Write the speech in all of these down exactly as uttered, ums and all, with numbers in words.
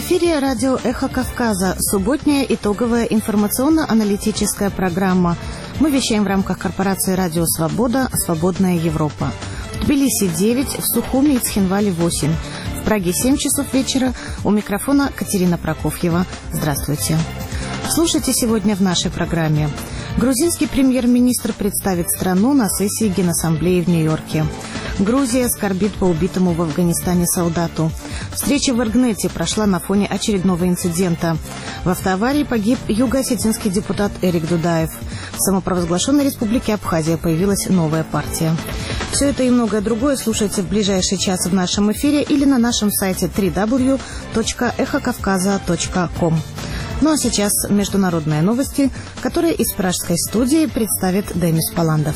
эфире радио «Эхо Кавказа», субботняя итоговая информационно-аналитическая программа. Мы вещаем в рамках корпорации «Радио Свобода. Свободная Европа». В Тбилиси девять, в Сухуми и Цхинвале восемь. В Праге семь часов вечера. У микрофона Катерина Прокофьева. Здравствуйте. Слушайте сегодня в нашей программе. Грузинский премьер-министр представит страну на сессии Генассамблеи в Нью-Йорке. Грузия скорбит по убитому в Афганистане солдату. Встреча в Иргнете прошла на фоне очередного инцидента. В автоаварии погиб юго-осетинский депутат Эрик Дудаев. В самопровозглашенной республике Абхазия появилась новая партия. Все это и многое другое слушайте в ближайший час в нашем эфире или на нашем сайте дабл ю дабл ю дабл ю точка эхо кавказа точка ком. Ну а сейчас международные новости, которые из пражской студии представит Демис Паландов.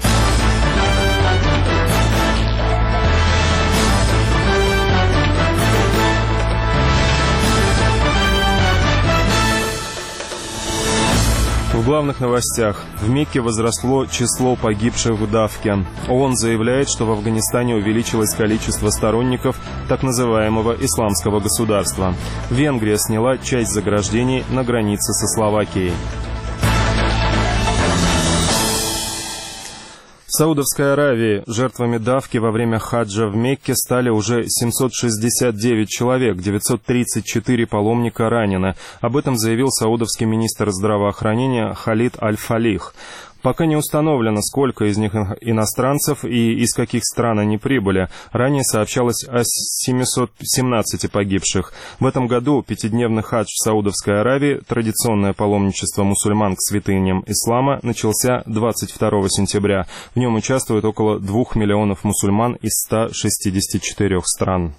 В главных новостях. В Мекке возросло число погибших в давке. ООН заявляет, что в Афганистане увеличилось количество сторонников так называемого исламского государства. Венгрия сняла часть заграждений на границе со Словакией. В Саудовской Аравии жертвами давки во время хаджа в Мекке стали уже семьсот шестьдесят девять человек, девятьсот тридцать четыре паломника ранены. Об этом заявил саудовский министр здравоохранения Халид Аль-Фалих. Пока не установлено, сколько из них иностранцев и из каких стран они прибыли. Ранее сообщалось о семистах семнадцати погибших. В этом году пятидневный хадж в Саудовской Аравии, традиционное паломничество мусульман к святыням ислама, начался двадцать второго сентября. В нем участвует около двух миллионов мусульман из ста шестидесяти четырёх стран.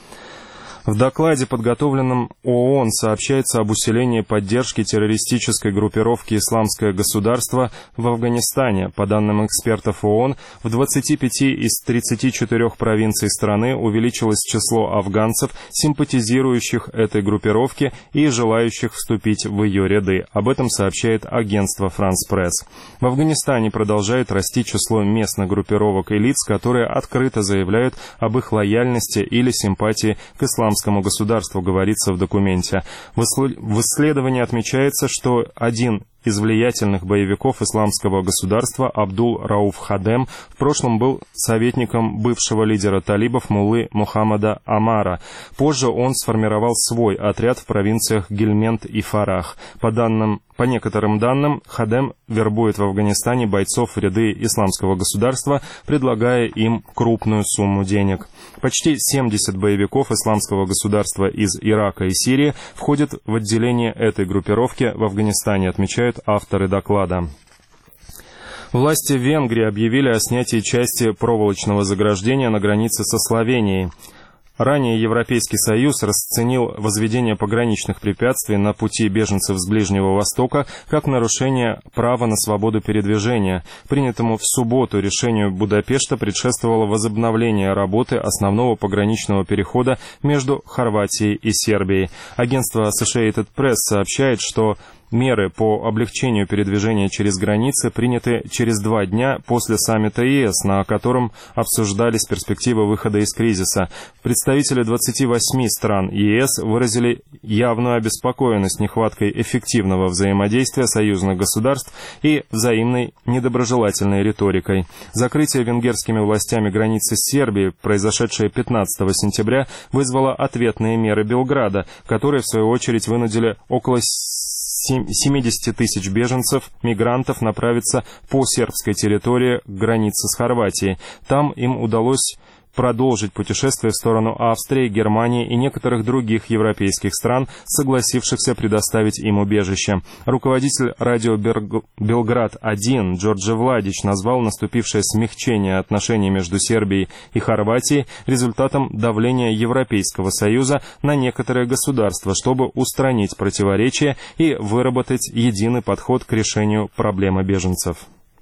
В докладе, подготовленном ООН, сообщается об усилении поддержки террористической группировки «Исламское государство» в Афганистане. По данным экспертов ООН, в двадцати пяти из тридцати четырёх провинций страны увеличилось число афганцев, симпатизирующих этой группировке и желающих вступить в ее ряды. Об этом сообщает агентство «Франс Пресс». В Афганистане продолжает расти число местных группировок и лиц, которые открыто заявляют об их лояльности или симпатии к исламскому государству, говорится в документе. В исследовании отмечается, что один из влиятельных боевиков исламского государства Абдул-Рауф Хадем в прошлом был советником бывшего лидера талибов муллы Мухаммада Амара. Позже он сформировал свой отряд в провинциях Гельмент и Фарах. По данным По некоторым данным, Хадем вербует в Афганистане бойцов в ряды исламского государства, предлагая им крупную сумму денег. Почти семьдесят боевиков исламского государства из Ирака и Сирии входят в отделение этой группировки в Афганистане, отмечают авторы доклада. Власти Венгрии объявили о снятии части проволочного заграждения на границе со Словенией. Ранее Европейский Союз расценил возведение пограничных препятствий на пути беженцев с Ближнего Востока как нарушение права на свободу передвижения. Принятому в субботу решению Будапешта предшествовало возобновление работы основного пограничного перехода между Хорватией и Сербией. Агентство Associated Press сообщает, что меры по облегчению передвижения через границы приняты через два дня после саммита ЕС, на котором обсуждались перспективы выхода из кризиса. Представители двадцати восьми стран ЕС выразили явную обеспокоенность нехваткой эффективного взаимодействия союзных государств и взаимной недоброжелательной риторикой. Закрытие венгерскими властями границы с Сербией, произошедшее пятнадцатого сентября, вызвало ответные меры Белграда, которые, в свою очередь, вынудили около семидесяти тысяч беженцев, мигрантов направиться по сербской территории к границе с Хорватией. Там им удалось продолжить путешествие в сторону Австрии, Германии и некоторых других европейских стран, согласившихся предоставить им убежище. Руководитель радио Белград один Джордже Владич назвал наступившее смягчение отношений между Сербией и Хорватией результатом давления Европейского Союза на некоторые государства, чтобы устранить противоречия и выработать единый подход к решению проблемы беженцев.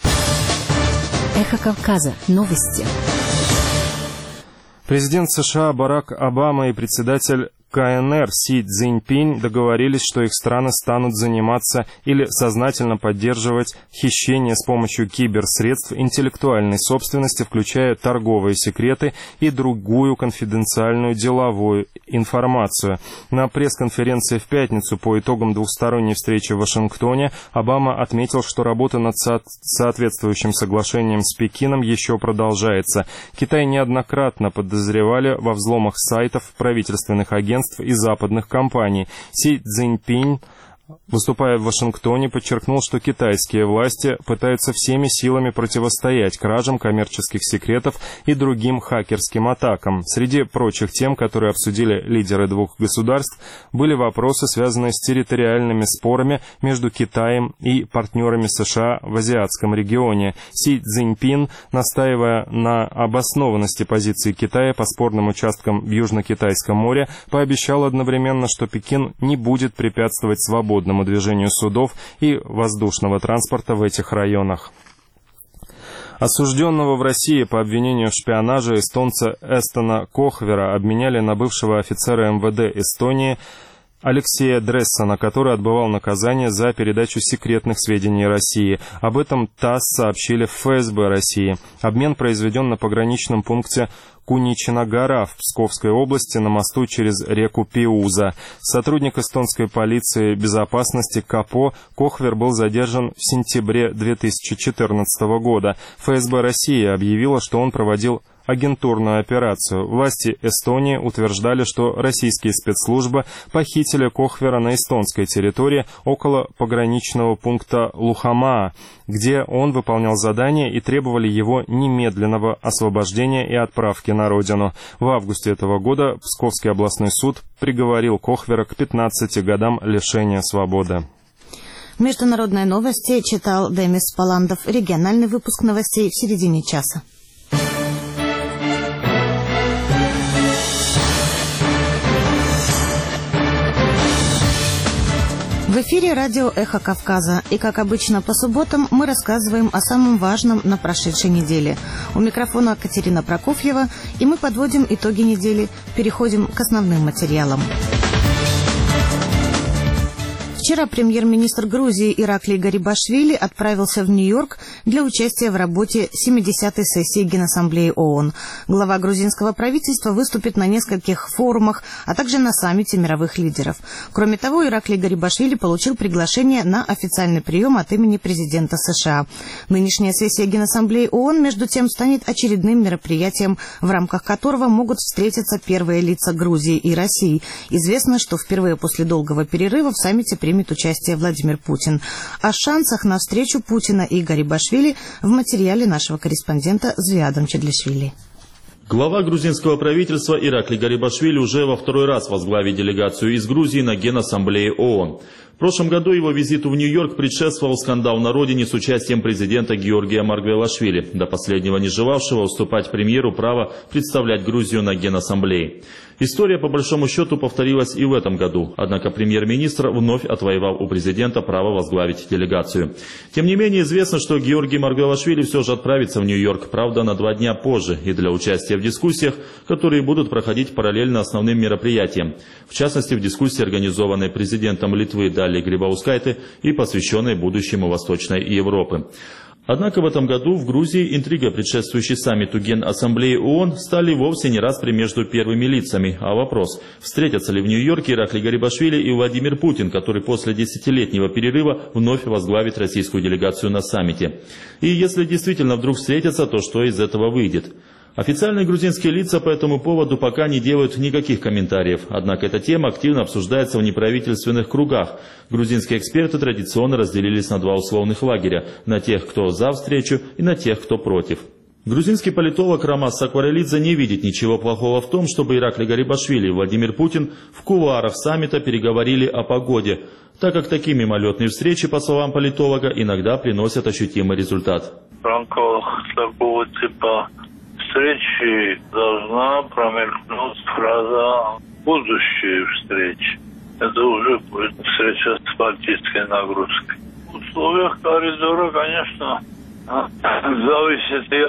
Эхо Кавказа. Новости. Президент США Барак Обама и председатель КНР Си Цзиньпинь договорились, что их страны станут заниматься или сознательно поддерживать хищение с помощью киберсредств интеллектуальной собственности, включая торговые секреты и другую конфиденциальную деловую информацию. На пресс-конференции в пятницу по итогам двухсторонней встречи в Вашингтоне Обама отметил, что работа над со- соответствующим соглашением с Пекином еще продолжается. Китай неоднократно подозревали во взломах сайтов правительственных агентств и западных компаний. Си Цзиньпинь, выступая в Вашингтоне, подчеркнул, что китайские власти пытаются всеми силами противостоять кражам коммерческих секретов и другим хакерским атакам. Среди прочих тем, которые обсудили лидеры двух государств, были вопросы, связанные с территориальными спорами между Китаем и партнерами США в азиатском регионе. Си Цзиньпин, настаивая на обоснованности позиции Китая по спорным участкам в Южно-Китайском море, пообещал одновременно, что Пекин не будет препятствовать свободе движению судов и воздушного транспорта в этих районах. Осужденного в России по обвинению в шпионаже эстонца Эстона Кохвера обменяли на бывшего офицера эм вэ дэ Эстонии Алексея Дрессона, который отбывал наказание за передачу секретных сведений России. Об этом ТАСС сообщили в эф эс бэ России. Обмен произведен на пограничном пункте Куничина гора в Псковской области на мосту через реку Пиуза. Сотрудник эстонской полиции безопасности КАПО Кохвер был задержан в сентябре две тысячи четырнадцатого года. эф эс бэ России объявила, что он проводил агентурную операцию. Власти Эстонии утверждали, что российские спецслужбы похитили Кохвера на эстонской территории около пограничного пункта Лухамаа, где он выполнял задание, и требовали его немедленного освобождения и отправки на родину. В августе этого года Псковский областной суд приговорил Кохвера к пятнадцати годам лишения свободы. Международные новости читал Демис Паландов. Региональный выпуск новостей в середине часа. В эфире радио «Эхо Кавказа». И, как обычно, по субботам мы рассказываем о самом важном на прошедшей неделе. У микрофона Катерина Прокофьева, и мы подводим итоги недели, переходим к основным материалам. Вчера премьер-министр Грузии Ираклий Гарибашвили отправился в Нью-Йорк для участия в работе семидесятой сессии Генассамблеи ООН. Глава грузинского правительства выступит на нескольких форумах, а также на саммите мировых лидеров. Кроме того, Ираклий Гарибашвили получил приглашение на официальный прием от имени президента США. Нынешняя сессия Генассамблеи ООН, между тем, станет очередным мероприятием, в рамках которого могут встретиться первые лица Грузии и России. Известно, что впервые после долгого перерыва в саммите примет участие Владимир Путин. О шансах на встречу Путина и Гарибашвили в материале нашего корреспондента Звиада Мчедлишвили. Глава грузинского правительства Ираклий Гарибашвили уже во второй раз возглавит делегацию из Грузии на Генассамблее ООН. В прошлом году его визиту в Нью-Йорк предшествовал скандал на родине с участием президента Георгия Маргвелашвили, до последнего не желавшего уступать премьеру право представлять Грузию на Генассамблее. История, по большому счету, повторилась и в этом году, однако премьер-министр вновь отвоевал у президента право возглавить делегацию. Тем не менее, известно, что Георгий Маргвелашвили все же отправится в Нью-Йорк, правда, на два дня позже, и для участия в дискуссиях, которые будут проходить параллельно основным мероприятиям. В частности, в дискуссии, организованной президентом Литвы Далией Грибаускайте и посвященной будущему Восточной Европы. Однако в этом году в Грузии интрига, предшествующей саммиту Генассамблеи ООН, стали вовсе не распри между первыми лицами, а вопрос, встретятся ли в Нью-Йорке Ираклий Гарибашвили и Владимир Путин, который после десятилетнего перерыва вновь возглавит российскую делегацию на саммите. И если действительно вдруг встретятся, то что из этого выйдет? Официальные грузинские лица по этому поводу пока не делают никаких комментариев, однако эта тема активно обсуждается в неправительственных кругах. Грузинские эксперты традиционно разделились на два условных лагеря – на тех, кто за встречу, и на тех, кто против. Грузинский политолог Рамаз Сакварелидзе не видит ничего плохого в том, чтобы Ираклий Гарибашвили и Владимир Путин в кулуарах саммита переговорили о погоде, так как такие мимолетные встречи, по словам политолога, иногда приносят ощутимый результат. В рамках такого типа встречи должна промелькнуть фраза «будущие встречи». Это уже будет встреча с политической нагрузкой. В условиях коридора, конечно, зависит и от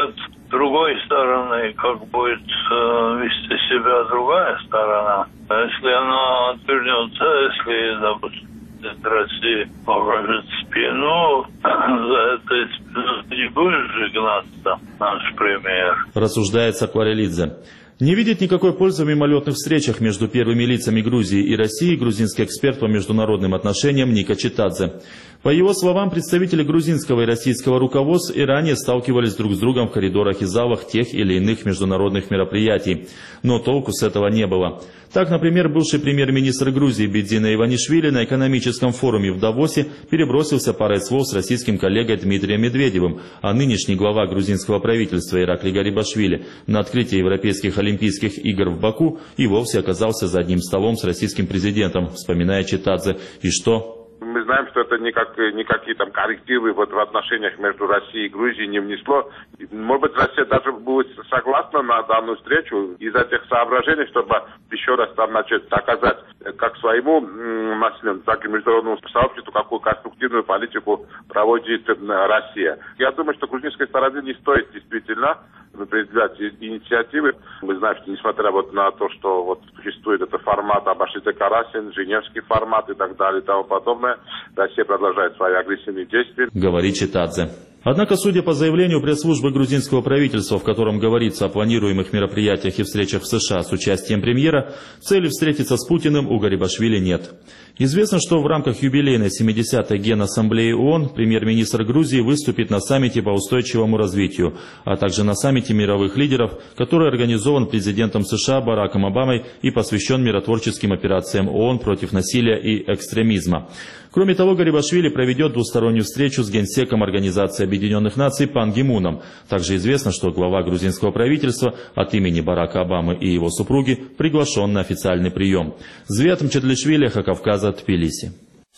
другой стороны, как будет э, вести себя другая сторона. Если она отвернется, если, допустим, Россия покажет спину, за этой спину не будешь же гнаться, наш пример. Рассуждает Сакварелидзе. Не видит никакой пользы в мимолетных встречах между первыми лицами Грузии и России грузинский эксперт по международным отношениям Ника Читадзе. По его словам, представители грузинского и российского руководств и ранее сталкивались друг с другом в коридорах и залах тех или иных международных мероприятий. Но толку с этого не было. Так, например, бывший премьер-министр Грузии Бедзина Иванишвили на экономическом форуме в Давосе перебросился парой слов с российским коллегой Дмитрием Медведевым, а нынешний глава грузинского правительства Иракли Гарибашвили на открытии Европейских Олимпийских игр в Баку и вовсе оказался за одним столом с российским президентом, вспоминая Читадзе. И что? Мы знаем, что это никак, никакие там коррективы вот в отношениях между Россией и Грузией не внесло. Может быть, Россия даже будет согласна на данную встречу из этих соображений, чтобы еще раз там, значит, доказать как своему населению, так и международному сообществу, какую конструктивную политику проводит Россия. Я думаю, что грузинской стороне не стоит действительно определять инициативы. Мы знаем, что несмотря вот на то, что вот существует этот формат Абашиде Карасин, Женевский формат и так далее и тому подобное, Россия продолжает свои агрессивные действия. Говорит Читадзе. Однако, судя по заявлению пресс-службы грузинского правительства, в котором говорится о планируемых мероприятиях и встречах в США с участием премьера, цели встретиться с Путиным у Гарибашвили нет. Известно, что в рамках юбилейной семидесятой Генассамблеи ООН премьер-министр Грузии выступит на саммите по устойчивому развитию, а также на саммите мировых лидеров, который организован президентом США Бараком Обамой и посвящен миротворческим операциям ООН против насилия и экстремизма. Кроме того, Гарибашвили проведет двустороннюю встречу с генсеком Организации Объединенных Наций Пан Ги Муном. Также известно, что глава грузинского правительства от имени Барака Обамы и его супруги приглашен на официальный прием. Звят Мчедлишвили, Хакавказа, Тбилиси.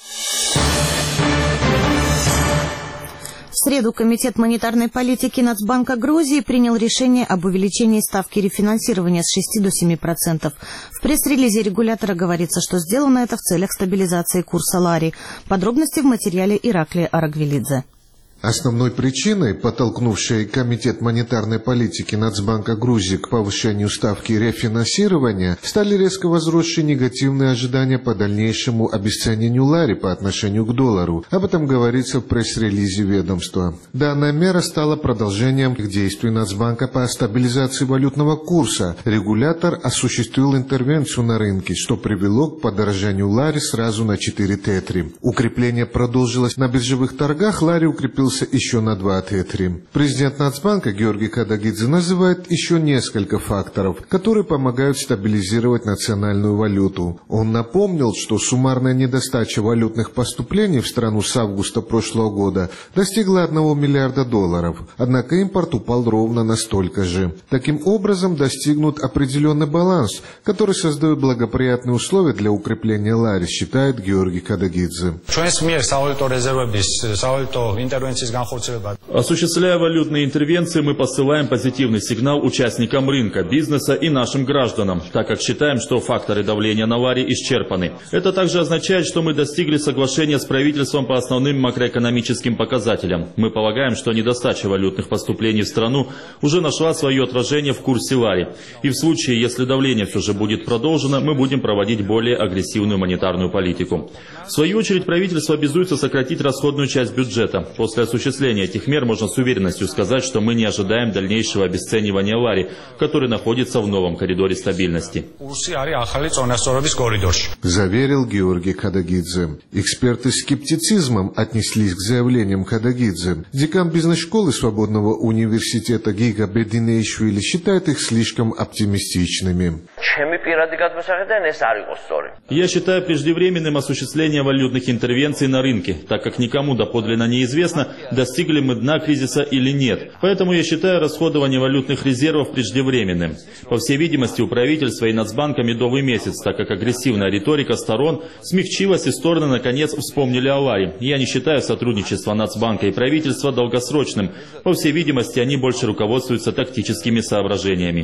В среду Комитет монетарной политики Нацбанка Грузии принял решение об увеличении ставки рефинансирования с шести до семи процентов. В пресс-релизе регулятора говорится, что сделано это в целях стабилизации курса лари. Подробности в материале Ираклия Арагвелидзе. Основной причиной, подтолкнувшей Комитет монетарной политики Нацбанка Грузии к повышению ставки рефинансирования, стали резко возросшие негативные ожидания по дальнейшему обесценению лари по отношению к доллару. Об этом говорится в пресс-релизе ведомства. Данная мера стала продолжением действий Нацбанка по стабилизации валютного курса. Регулятор осуществил интервенцию на рынке, что привело к подорожанию лари сразу на четыре тетри. Укрепление продолжилось на биржевых торгах, лари укрепился еще на два тетри. Президент Нацбанка Георгий Кадагидзе называет еще несколько факторов, которые помогают стабилизировать национальную валюту. Он напомнил, что суммарная недостача валютных поступлений в страну с августа прошлого года достигла одного миллиарда долларов, однако импорт упал ровно на столько же. Таким образом достигнут определенный баланс, который создает благоприятные условия для укрепления лари, считает Георгий Кадагидзе. Осуществляя валютные интервенции, мы посылаем позитивный сигнал участникам рынка, бизнеса и нашим гражданам, так как считаем, что факторы давления на лари исчерпаны. Это также означает, что мы достигли соглашения с правительством по основным макроэкономическим показателям. Мы полагаем, что недостача валютных поступлений в страну уже нашла свое отражение в курсе лари. И в случае, если давление все же будет продолжено, мы будем проводить более агрессивную монетарную политику. В свою очередь, правительство обязуется сократить расходную часть бюджета. После осуществления этих мер можно с уверенностью сказать, что мы не ожидаем дальнейшего обесценивания лари, который находится в новом коридоре стабильности. Заверил Георгий Кадагидзе. Эксперты с скептицизмом отнеслись к заявлениям Кадагидзе. Декан бизнес-школы Свободного университета Гига Бединеишвили считает их слишком оптимистичными. Я считаю преждевременным осуществление валютных интервенций на рынке, так как никому доподлинно неизвестно, достигли мы дна кризиса или нет. Поэтому я считаю расходование валютных резервов преждевременным. По всей видимости, у правительства и Нацбанка медовый месяц, так как агрессивная риторика сторон смягчилась и стороны наконец вспомнили о ларе. Я не считаю сотрудничество Нацбанка и правительства долгосрочным. По всей видимости, они больше руководствуются тактическими соображениями.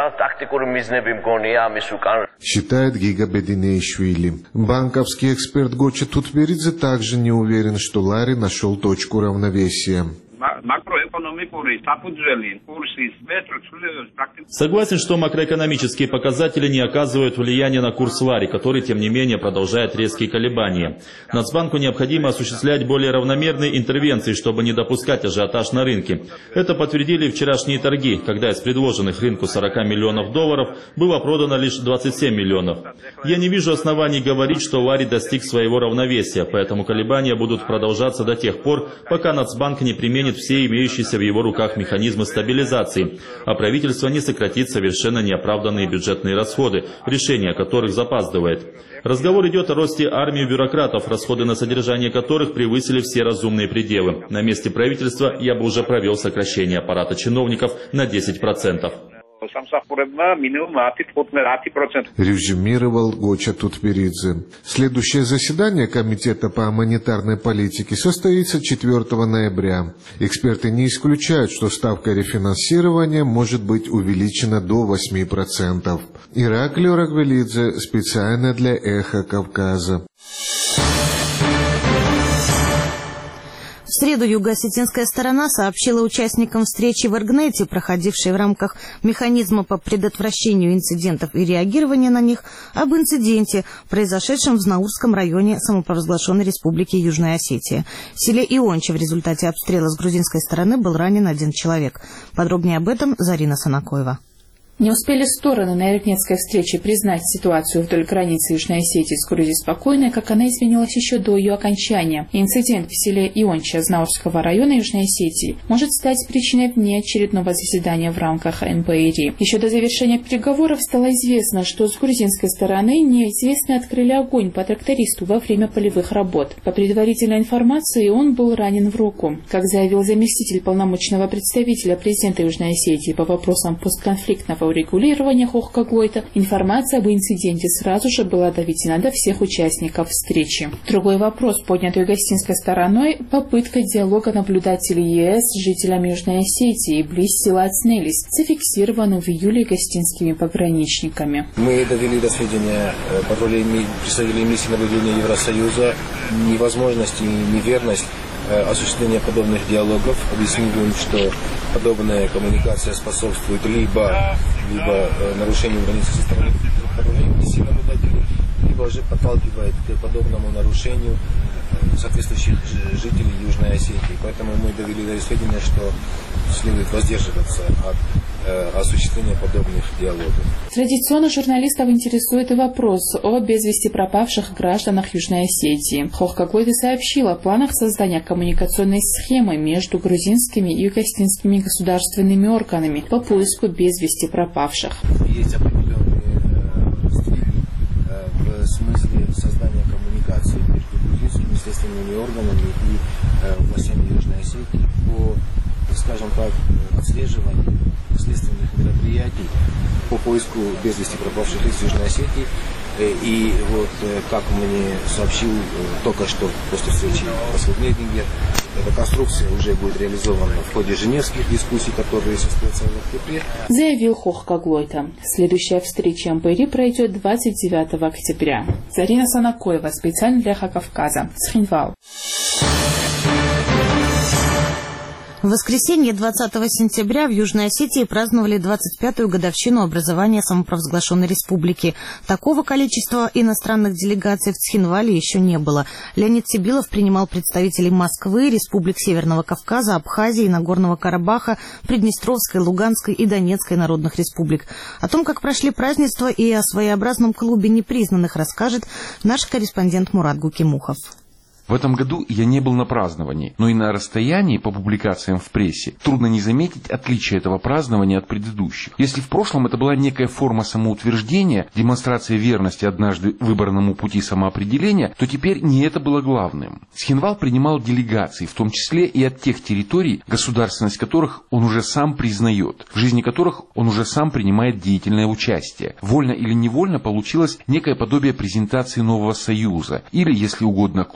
Считает Гига Бединеишвили. Банковский эксперт Гоча Тутберидзе также не уверен, что лари нашел точку равновесия. Согласен, что макроэкономические показатели не оказывают влияния на курс лари, который, тем не менее, продолжает резкие колебания. Нацбанку необходимо осуществлять более равномерные интервенции, чтобы не допускать ажиотаж на рынке. Это подтвердили вчерашние торги, когда из предложенных рынку сорока миллионов долларов было продано лишь двадцать семь миллионов. Я не вижу оснований говорить, что лари достиг своего равновесия, поэтому колебания будут продолжаться до тех пор, пока Нацбанк не применит все имеющиеся в его руках механизмы стабилизации, а правительство не сократит совершенно неоправданные бюджетные расходы, решение которых запаздывает. Разговор идет о росте армии бюрократов, расходы на содержание которых превысили все разумные пределы. На месте правительства я бы уже провел сокращение аппарата чиновников на десять процентов. Резюмировал Гоча Тутберидзе. Следующее заседание Комитета по монетарной политике состоится четвёртого ноября. Эксперты не исключают, что ставка рефинансирования может быть увеличена до восьми процентов. Ираклий Ораквелидзе специально для «Эхо Кавказа». В среду юго-осетинская сторона сообщила участникам встречи в Эргнете, проходившей в рамках механизма по предотвращению инцидентов и реагирования на них, об инциденте, произошедшем в Знаурском районе самопровозглашенной Республики Южная Осетия. В селе Ионче в результате обстрела с грузинской стороны был ранен один человек. Подробнее об этом Зарина Санакоева. Не успели стороны на Эргнетской встрече признать ситуацию вдоль границы Южной Осетии с Грузией спокойной, как она изменилась еще до ее окончания. Инцидент в селе Ионче Знаурского района Южной Осетии может стать причиной внеочередного заседания в рамках эн пэ эр и. Еще до завершения переговоров стало известно, что с грузинской стороны неизвестные открыли огонь по трактористу во время полевых работ. По предварительной информации, он был ранен в руку. Как заявил заместитель полномочного представителя президента Южной Осетии по вопросам постконфликтного урегулирования Хохкаглойта, информация об инциденте сразу же была доведена до всех участников встречи. Другой вопрос, поднятый гостинской стороной, попытка диалога наблюдателей е эс с жителями Южной Осетии близ села Ацнелис, зафиксированный в июле гостинскими пограничниками. Мы довели до сведения представителей миссии наблюдения Евросоюза невозможность и неверность осуществления подобных диалогов, объяснив им, что подобная коммуникация способствует либо, либо нарушению границы со стороны миссии наблюдателей, либо же подталкивает к подобному нарушению соответствующих жителей Южной Осетии. Поэтому мы довели до сведения, что следует воздерживаться от э, осуществления подобных диалогов. Традиционно журналистов интересует и вопрос о без вести пропавших гражданах Южной Осетии. Хохкаглойта сообщил о планах создания коммуникационной схемы между грузинскими и югостинскими государственными органами по поиску без вести пропавших. Есть определенные э, сдвиги э, в смысле создания коммуникации между грузинскими следственными органами и э, властями Южной Осетии по, скажем так, отслеживанию следственных мероприятий по поиску без вести пропавших лиц в Южной Осетии. И вот, как мне сообщил только что после встречи посол Медингер, эта конструкция уже будет реализована в ходе женевских дискуссий, которые состоятся в октябре. Заявил Хохкаглойта. Следующая встреча эм пэ эр и пройдет двадцать девятого октября. Зарина Санакоева, специально для «Эхо Кавказа», Схинвал. В воскресенье двадцатого сентября в Южной Осетии праздновали двадцать пятую годовщину образования самопровозглашенной республики. Такого количества иностранных делегаций в Цхинвале еще не было. Леонид Сибилов принимал представителей Москвы, республик Северного Кавказа, Абхазии, Нагорного Карабаха, Приднестровской, Луганской и Донецкой народных республик. О том, как прошли празднества и о своеобразном клубе непризнанных, расскажет наш корреспондент Мурат Гукимухов. В этом году я не был на праздновании, но и на расстоянии по публикациям в прессе трудно не заметить отличие этого празднования от предыдущих. Если в прошлом это была некая форма самоутверждения, демонстрация верности однажды выбранному пути самоопределения, то теперь не это было главным. Цхинвал принимал делегации, в том числе и от тех территорий, государственность которых он уже сам признает, в жизни которых он уже сам принимает деятельное участие. Вольно или невольно получилось некое подобие презентации нового союза, или, если угодно, клуба непризнанных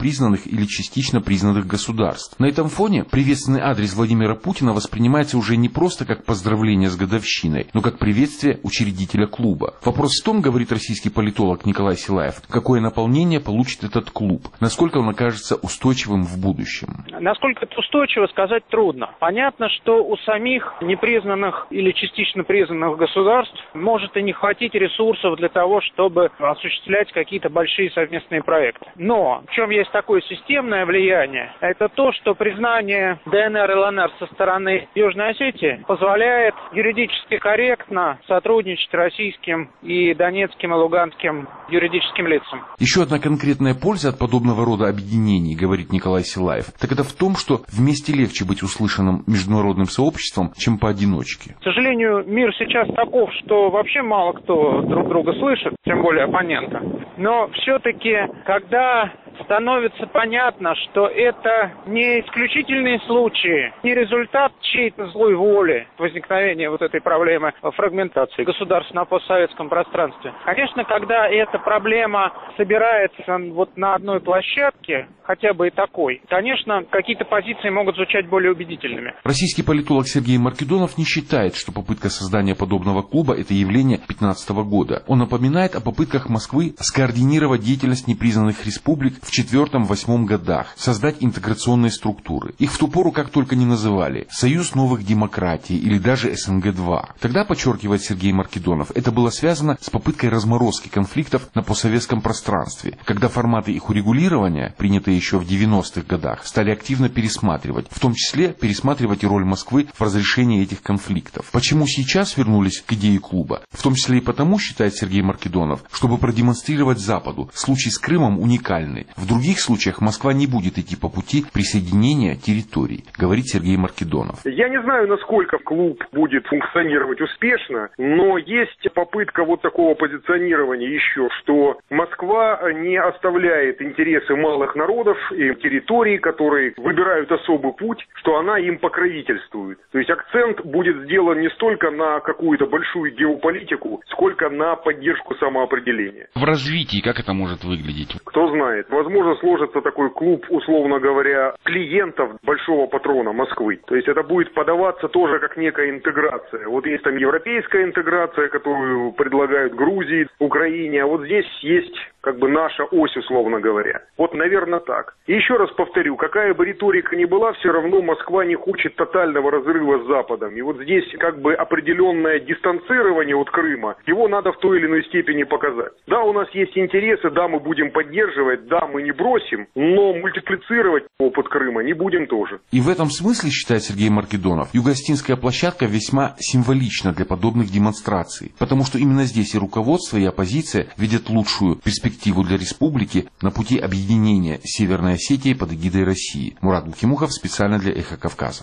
признанных или частично признанных государств. На этом фоне приветственный адрес Владимира Путина воспринимается уже не просто как поздравление с годовщиной, но как приветствие учредителя клуба. Вопрос в том, говорит российский политолог Николай Силаев, какое наполнение получит этот клуб, насколько он окажется устойчивым в будущем. Насколько это устойчиво, сказать трудно. Понятно, что у самих непризнанных или частично признанных государств может и не хватить ресурсов для того, чтобы осуществлять какие-то большие совместные проекты. Но в чем есть такое системное влияние, это то, что признание ДНР и ЛНР со стороны Южной Осетии позволяет юридически корректно сотрудничать российским и донецким и луганским юридическим лицам. Еще одна конкретная польза от подобного рода объединений, говорит Николай Силаев, так это в том, что вместе легче быть услышанным международным сообществом, чем поодиночке. К сожалению, мир сейчас таков, что вообще мало кто друг друга слышит, тем более оппонента. Но все-таки, когда становится понятно, что это не исключительные случаи, не результат чьей-то злой воли возникновения вот этой проблемы фрагментации государств на постсоветском пространстве. Конечно, когда эта проблема собирается вот на одной площадке, хотя бы и такой, конечно, какие-то позиции могут звучать более убедительными. Российский политолог Сергей Маркедонов не считает, что попытка создания подобного клуба – это явление две тысячи пятнадцатого года. Он напоминает о попытках Москвы скоординировать деятельность непризнанных республик в четвертом-восьмом годах, создать интеграционные структуры. Их в ту пору как только не называли – Союз новых демократий или даже эс эн гэ два. Тогда, подчеркивает Сергей Маркедонов, это было связано с попыткой разморозки конфликтов на постсоветском пространстве, когда форматы их урегулирования, принятые еще в девяностых годах, стали активно пересматривать, в том числе пересматривать и роль Москвы в разрешении этих конфликтов. Почему сейчас вернулись к идее клуба? В том числе и потому, считает Сергей Маркедонов, чтобы продемонстрировать Западу, случай с Крымом уникальный. В других случаях Москва не будет идти по пути присоединения территорий, говорит Сергей Маркедонов. Я не знаю, насколько клуб будет функционировать успешно, но есть попытка вот такого позиционирования еще, что Москва не оставляет интересы малых народов и территорий, которые выбирают особый путь, что она им покровительствует. То есть акцент будет сделан не столько на какую-то большую геополитику, сколько на поддержку самоопределения. В развитии как это может выглядеть? Кто знает. Возможно, сложится такой клуб, условно говоря, клиентов большого патрона Москвы. То есть это будет подаваться тоже как некая интеграция. Вот есть там европейская интеграция, которую предлагают Грузии, Украине, а вот здесь есть как бы наша ось, условно говоря. Вот, наверное, так. И еще раз повторю, какая бы риторика ни была, все равно Москва не хочет тотального разрыва с Западом. И вот здесь как бы определенное дистанцирование от Крыма, его надо в той или иной степени показать. Да, у нас есть интересы, да, мы будем поддерживать, да, мы не бросим, но мультиплицировать опыт Крыма не будем тоже. И в этом смысле, считает Сергей Маркедонов, Юго-Остинская площадка весьма символична для подобных демонстраций, потому что именно здесь и руководство, и оппозиция видят лучшую перспективу для республики на пути объединения Северной Осетии под эгидой России. Мурат Бухимухов специально для «Эхо Кавказа».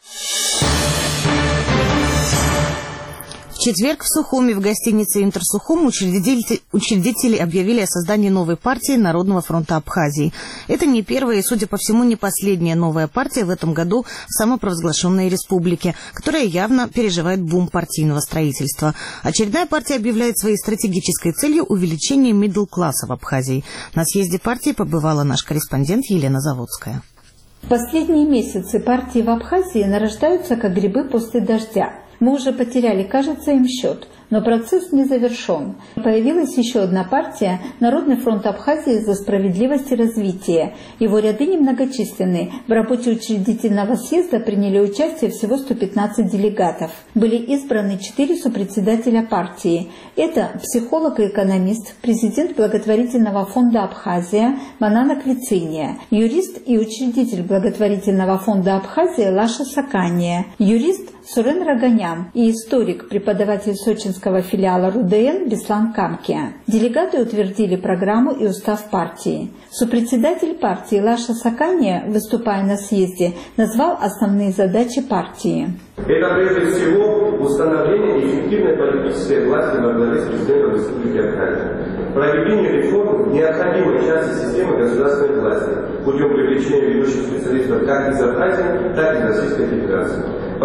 В четверг в Сухуми в гостинице «Интерсухум» учредители, учредители объявили о создании новой партии Народного фронта Абхазии. Это не первая и, судя по всему, не последняя новая партия в этом году в самопровозглашенной республике, которая явно переживает бум партийного строительства. Очередная партия объявляет своей стратегической целью увеличение мидл-класса в Абхазии. На съезде партии побывала наш корреспондент Елена Заводская. В последние месяцы партии в Абхазии нарождаются как грибы после дождя. Мы уже потеряли, кажется, им счет. Но процесс не завершен. Появилась еще одна партия – Народный фронт Абхазии за справедливость и развитие. Его ряды немногочисленны. В работе учредительного съезда приняли участие всего сто пятнадцать делегатов. Были избраны четыре сопредседателя партии. Это психолог и экономист, президент благотворительного фонда Абхазия Манана Квициния, юрист и учредитель благотворительного фонда Абхазия Лаша Сакания, юрист Сурен Раганян и историк, преподаватель сочинского филиала РУДН Беслан Камкия. Делегаты утвердили программу и устав партии. Сопредседатель партии Лаша Сакания, выступая на съезде, назвал основные задачи партии. Это прежде всего установление эффективной политической власти во главе с президентом Республики Абхазия. Проведение реформ – необходимой части системы государственной власти путем привлечения ведущих специалистов как из Абхазии, так и из Российской Федерации. Повышение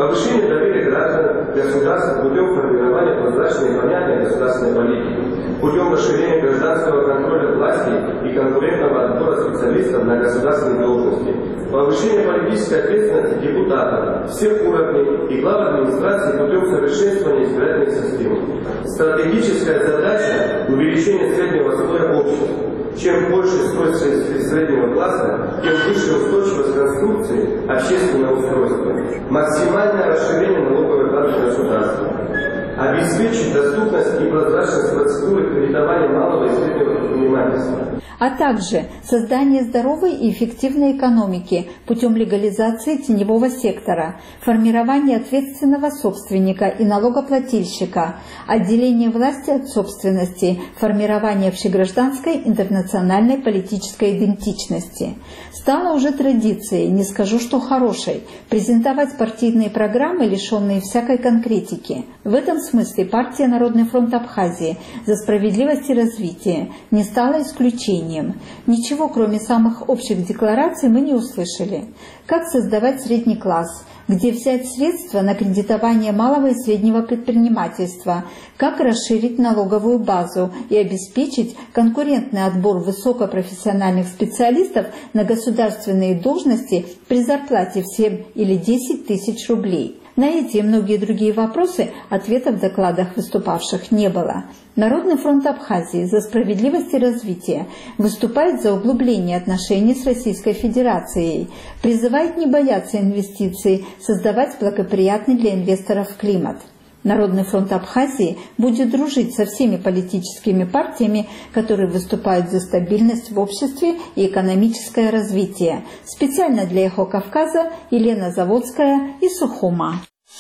повышение доверия граждан государства путем формирования прозрачной и понятной государственной политики, путем расширения гражданского контроля власти и конкурентного отбора специалистов на государственные должности, повышение политической ответственности депутатов всех уровней и глав администрации путем совершенствования избирательных систем. Стратегическая задача – увеличение среднего слоя общества. Чем больше слой среднего класса, тем выше устойчивость конструкции общественного устройства. Максимальное расширение налоговой базы государства. Обеспечить доступность и прозрачность процедуры кредитования малого и среднего предпринимательства. А также создание здоровой и эффективной экономики путем легализации теневого сектора, формирование ответственного собственника и налогоплательщика, отделение власти от собственности, формирование общегражданской интернациональной политической идентичности. Стало уже традицией, не скажу, что хорошей, презентовать партийные программы, лишенные всякой конкретики. В этом смысле партия «Народный фронт Абхазии» за справедливость и развитие не стала исключением. Ничего, кроме самых общих деклараций, мы не услышали. Как создавать средний класс? Где взять средства на кредитование малого и среднего предпринимательства? Как расширить налоговую базу и обеспечить конкурентный отбор высокопрофессиональных специалистов на государственные должности при зарплате в семь или десять тысяч рублей? На эти и многие другие вопросы ответов в докладах выступавших не было. Народный фронт Абхазии за справедливость и развитие выступает за углубление отношений с Российской Федерацией, призывает не бояться инвестиций, создавать благоприятный для инвесторов климат. Народный фронт Абхазии будет дружить со всеми политическими партиями, которые выступают за стабильность в обществе и экономическое развитие. Специально для «Эхо Кавказа» Елена Заводская и Сухума.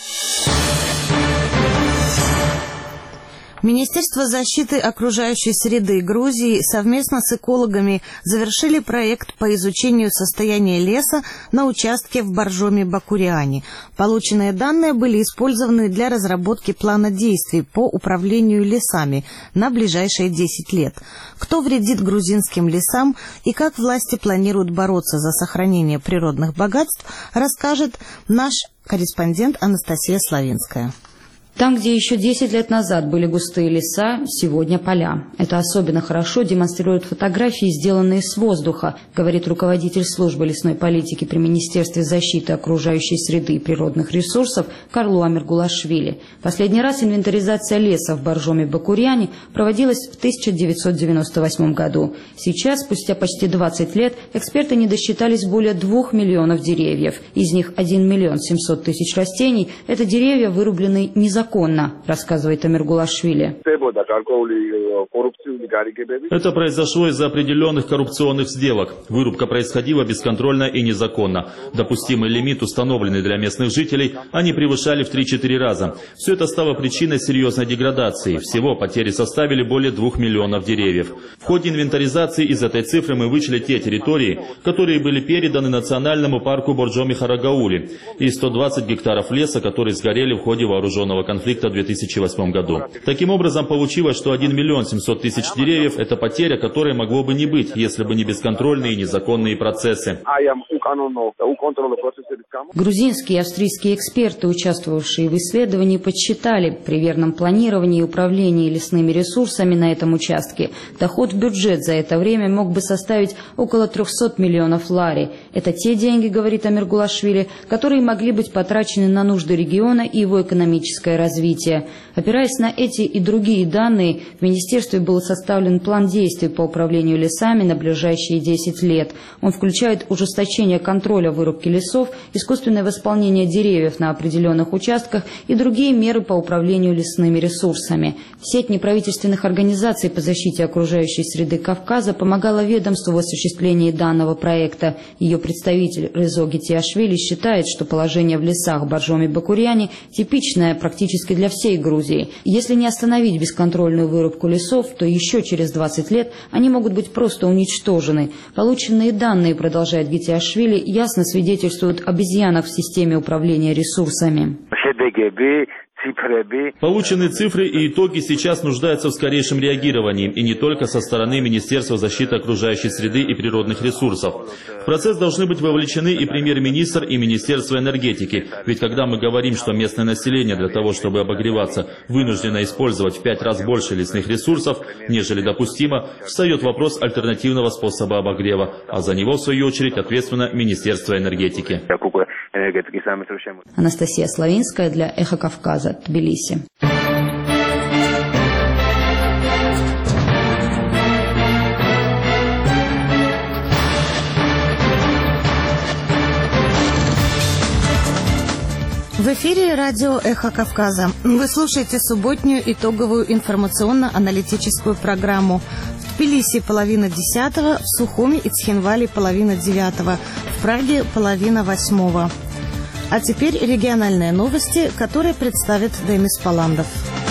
Министерство защиты окружающей среды Грузии совместно с экологами завершили проект по изучению состояния леса на участке в Боржоми-Бакуриане. Полученные данные были использованы для разработки плана действий по управлению лесами на ближайшие десять лет. Кто вредит грузинским лесам и как власти планируют бороться за сохранение природных богатств, расскажет наш корреспондент Анастасия Славинская. Там, где еще десять лет назад были густые леса, сегодня поля. Это особенно хорошо демонстрируют фотографии, сделанные с воздуха, говорит руководитель службы лесной политики при Министерстве защиты окружающей среды и природных ресурсов Карлу Амиргулашвили. Последний раз инвентаризация леса в Боржоми-Бакуриане проводилась в тысяча девятьсот девяносто восьмом году. Сейчас, спустя почти двадцать лет, эксперты не досчитались более двух миллионов деревьев. Из них один миллион семьсот тысяч растений – это деревья, вырубленные незаконно. Законно, рассказывает Амиргулашвили. Это произошло из-за определенных коррупционных сделок. Вырубка происходила бесконтрольно и незаконно. Допустимый лимит, установленный для местных жителей, они превышали в три-четыре раза. Все это стало причиной серьезной деградации. Всего потери составили более двух миллионов деревьев. В ходе инвентаризации из этой цифры мы вычли те территории, которые были переданы национальному парку Боржоми-Харагаули, и сто двадцать гектаров леса, которые сгорели в ходе вооруженного конфликта. конфликта в две тысячи восьмом году. Таким образом, получилось, что один миллион семьсот тысяч деревьев – это потеря, которой могло бы не быть, если бы не бесконтрольные и незаконные процессы. Грузинские и австрийские эксперты, участвовавшие в исследовании, подсчитали при верном планировании и управлении лесными ресурсами на этом участке доход в бюджет за это время мог бы составить около трехсот миллионов лари. Это те деньги, говорит Амиргулашвили, которые могли быть потрачены на нужды региона и его экономическое развитие. Опираясь на эти и другие данные, в Министерстве был составлен план действий по управлению лесами на ближайшие десять лет. Он включает ужесточение контроля вырубки лесов, искусственное восполнение деревьев на определенных участках и другие меры по управлению лесными ресурсами. Сеть неправительственных организаций по защите окружающей среды Кавказа помогала ведомству в осуществлении данного проекта. Ее представитель Резо Гетиашвили считает, что положение в лесах Боржоми-Бакуриане типичное практически для всей Грузии. Если не остановить бесконтрольную вырубку лесов, то еще через двадцать лет они могут быть просто уничтожены. Полученные данные, продолжает Гетиашвили, ясно свидетельствуют об изъянах в системе управления ресурсами. Полученные цифры и итоги сейчас нуждаются в скорейшем реагировании, и не только со стороны Министерства защиты окружающей среды и природных ресурсов. В процесс должны быть вовлечены и премьер-министр, и Министерство энергетики. Ведь когда мы говорим, что местное население для того, чтобы обогреваться, вынуждено использовать в пять раз больше лесных ресурсов, нежели допустимо, встает вопрос альтернативного способа обогрева, а за него, в свою очередь, ответственно Министерство энергетики. Анастасия Славинская для «Эхо Кавказа», Тбилиси. В эфире радио «Эхо Кавказа». Вы слушаете субботнюю итоговую информационно-аналитическую программу. В Тбилиси половина десятого, в Сухуми и Цхинвале половина девятого, в Праге половина восьмого. А теперь региональные новости, которые представит Демис Паландов.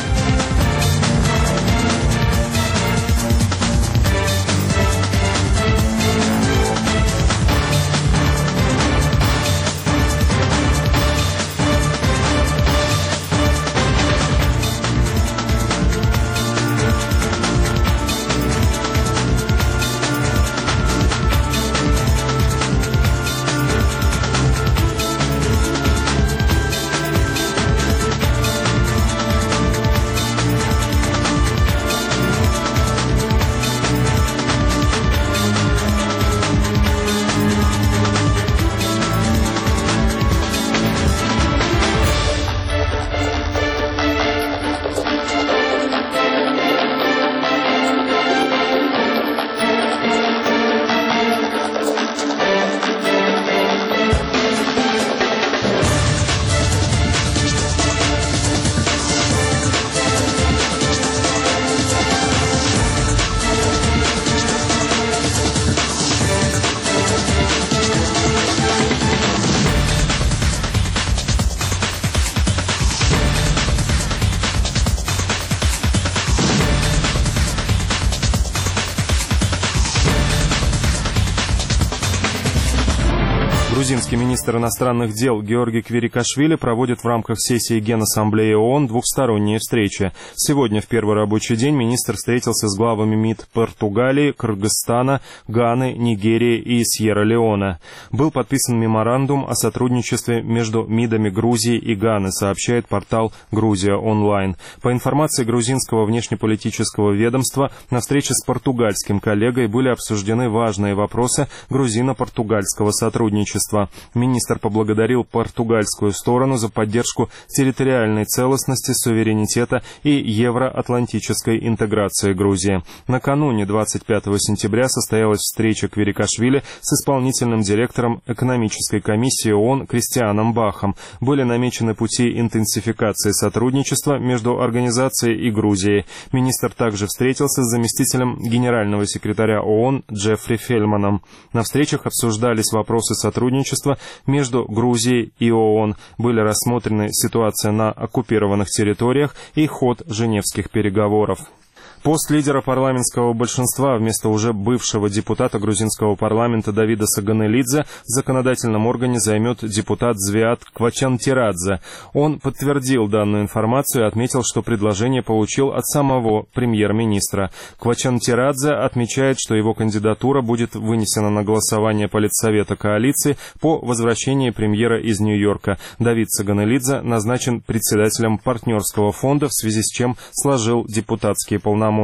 Грузинский министр иностранных дел Георгий Квирикашвили проводит в рамках сессии Генассамблеи ООН двухсторонние встречи. Сегодня в первый рабочий день министр встретился с главами МИД Португалии, Кыргызстана, Ганы, Нигерии и Сьерра-Леоне. Был подписан меморандум о сотрудничестве между МИДами Грузии и Ганы, сообщает портал «Грузия онлайн». По информации грузинского внешнеполитического ведомства, на встрече с португальским коллегой были обсуждены важные вопросы грузино-португальского сотрудничества. Министр поблагодарил португальскую сторону за поддержку территориальной целостности, суверенитета и евроатлантической интеграции Грузии. Накануне двадцать пятого сентября состоялась встреча Квирикашвили с исполнительным директором экономической комиссии ООН Кристианом Бахом. Были намечены пути интенсификации сотрудничества между организацией и Грузией. Министр также встретился с заместителем генерального секретаря ООН Джеффри Фельманом. На встречах обсуждались вопросы сотрудничества между Грузией и ООН. Были рассмотрены ситуация на оккупированных территориях и ход женевских переговоров. Пост лидера парламентского большинства вместо уже бывшего депутата грузинского парламента Давида Саганелидзе в законодательном органе займет депутат Звиат Квачантирадзе. Он подтвердил данную информацию и отметил, что предложение получил от самого премьер-министра. Квачантирадзе отмечает, что его кандидатура будет вынесена на голосование Политсовета коалиции по возвращении премьера из Нью-Йорка. Давид Саганелидзе назначен председателем партнерского фонда, в связи с чем сложил депутатские полномочия.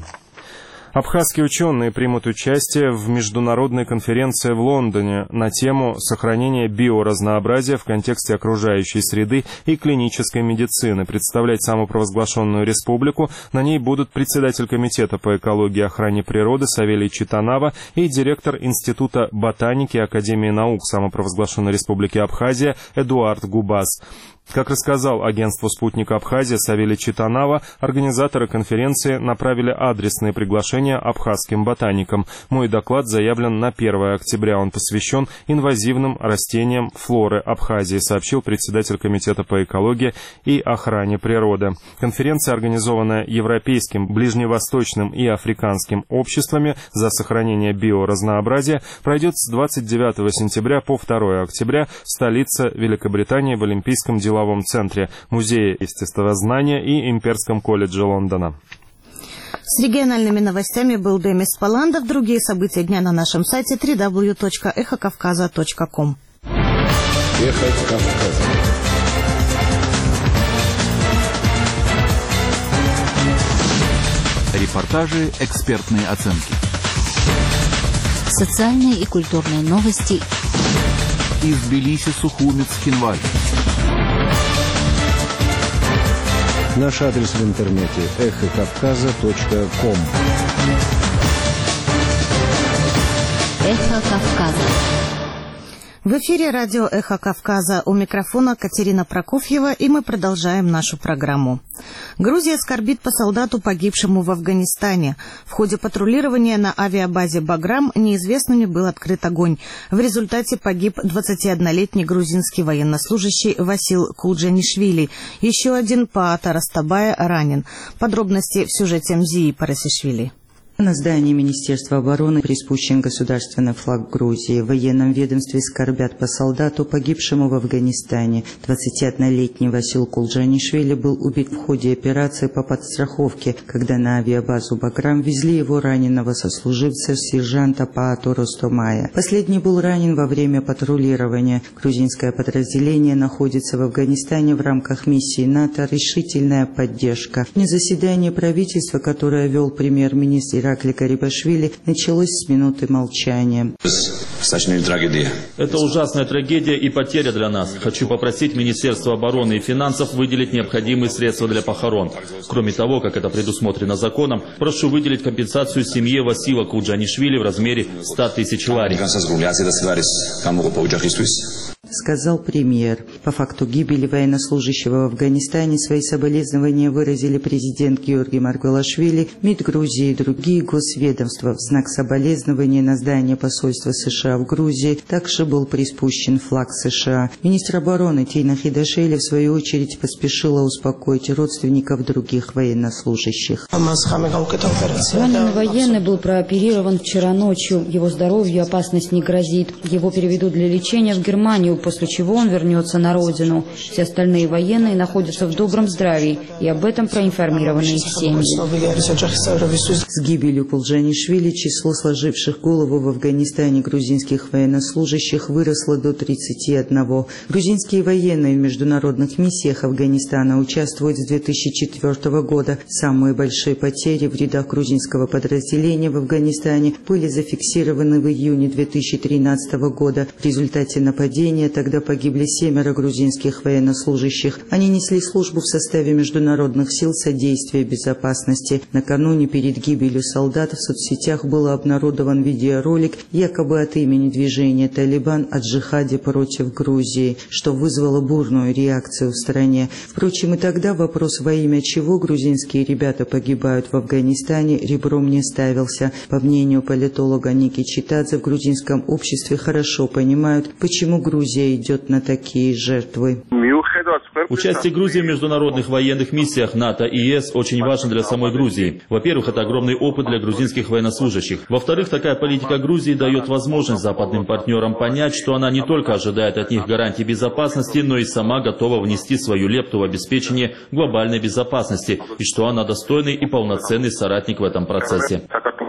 Абхазские ученые примут участие в международной конференции в Лондоне на тему сохранения биоразнообразия в контексте окружающей среды и клинической медицины. Представлять самопровозглашенную республику на ней будут председатель комитета по экологии и охране природы Савелий Читанава и директор Института ботаники Академии наук самопровозглашенной республики Абхазия Эдуард Губас. Как рассказал агентству «Спутник Абхазия» Савелий Читанава, организаторы конференции направили адресные приглашения абхазским ботаникам. Мой доклад заявлен на первое октября. Он посвящен инвазивным растениям флоры Абхазии, сообщил председатель комитета по экологии и охране природы. Конференция, организованная Европейским, Ближневосточным и Африканским обществами за сохранение биоразнообразия, пройдет с двадцать девятого сентября по второе октября в столице Великобритании в Олимпийском деловом деловом центре, Музее естествознания и Имперском колледже Лондона. С региональными новостями был Демис Паландов. Другие события дня на нашем сайте дабл ю дабл ю дабл ю точка эхо кавказа точка ком. Эхо Кавказа. Репортажи, экспертные оценки. Социальные и культурные новости. Из Тбилиси, Сухумец, Хинваль. Наш адрес в интернете эхо кавказа точка ком. Эхо Кавказа. В эфире радио «Эхо Кавказа». У микрофона Катерина Прокофьева, и мы продолжаем нашу программу. Грузия скорбит по солдату, погибшему в Афганистане. В ходе патрулирования на авиабазе «Баграм» неизвестными был открыт огонь. В результате погиб двадцатиоднолетний грузинский военнослужащий Васил Кулджанишвили. Еще один Паата Растабая ранен. Подробности в сюжете Мзии Парасишвили. На здании Министерства обороны приспущен государственный флаг Грузии. В военном ведомстве скорбят по солдату, погибшему в Афганистане. двадцатиоднолетний Васил Кулджанишвили был убит в ходе операции по подстраховке, когда на авиабазу «Баграм» везли его раненого сослуживца сержанта Паату Ростомая. Последний был ранен во время патрулирования. Грузинское подразделение находится в Афганистане в рамках миссии НАТО «Решительная поддержка». На заседании правительства, которое вел премьер-министр Иракли Гарибашвили, началось с минуты молчания. Это ужасная трагедия и потеря для нас. Хочу попросить Министерство обороны и финансов выделить необходимые средства для похорон. Кроме того, как это предусмотрено законом, прошу выделить компенсацию семье Васила Кулджанишвили в размере ста тысяч лари. Сказал премьер. По факту гибели военнослужащего в Афганистане свои соболезнования выразили президент Георгий Маргвелашвили, МИД Грузии и другие госведомства. В знак соболезнования на здание посольства США в Грузии также был приспущен флаг США. Министр обороны Тейна Хидашвили, в свою очередь, поспешила успокоить родственников других военнослужащих. Раненый военный был прооперирован вчера ночью. Его здоровью опасность не грозит. Его переведут для лечения в Германию, после чего он вернется на родину. Все остальные военные находятся в добром здравии, и об этом проинформированы их семьи. С гибелью Кулджанишвили число сложивших голову в Афганистане грузинских военнослужащих выросло до тридцати одного. Грузинские военные в международных миссиях Афганистана участвуют с две тысячи четвёртого года. Самые большие потери в рядах грузинского подразделения в Афганистане были зафиксированы в июне две тысячи тринадцатого года. В результате нападения тогда погибли семеро грузинских военнослужащих. Они несли службу в составе международных сил содействия безопасности. Накануне перед гибелью солдат в соцсетях был обнародован видеоролик якобы от имени движения «Талибан» о джихаде против Грузии, что вызвало бурную реакцию в стране. Впрочем, и тогда вопрос, во имя чего грузинские ребята погибают в Афганистане, ребром не ставился. По мнению политолога Ники Читадзе, в грузинском обществе хорошо понимают, почему Грузия идет на такие жертвы. Участие Грузии в международных военных миссиях НАТО и ЕС очень важно для самой Грузии. Во-первых, это огромный опыт для грузинских военнослужащих. Во-вторых, такая политика Грузии дает возможность западным партнерам понять, что она не только ожидает от них гарантий безопасности, но и сама готова внести свою лепту в обеспечение глобальной безопасности, и что она достойный и полноценный соратник в этом процессе.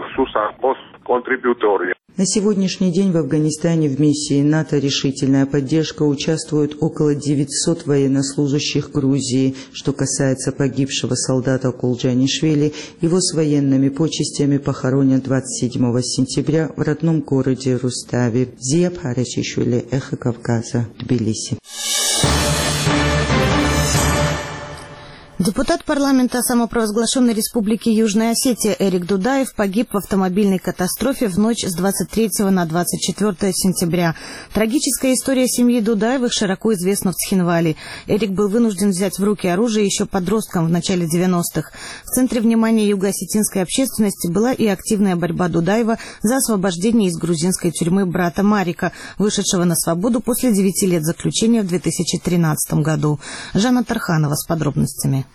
На сегодняшний день в Афганистане в миссии НАТО «Решительная поддержка» участвуют около девятисот военнослужащих Грузии. Что касается погибшего солдата Кулджанишвили, его с военными почестями похоронят двадцать седьмого сентября в родном городе Руставе. Зия Парасишвили, Эхо Кавказа, Тбилиси. Депутат парламента самопровозглашенной республики Южная Осетия Эрик Дудаев погиб в автомобильной катастрофе в ночь с двадцать третьего на двадцать четвёртое сентября. Трагическая история семьи Дудаевых широко известна в Цхинвале. Эрик был вынужден взять в руки оружие еще подростком в начале девяностых. В центре внимания юго-осетинской общественности была и активная борьба Дудаева за освобождение из грузинской тюрьмы брата Марика, вышедшего на свободу после девяти лет заключения в две тысячи тринадцатом году. Жанна Тарханова с подробностями.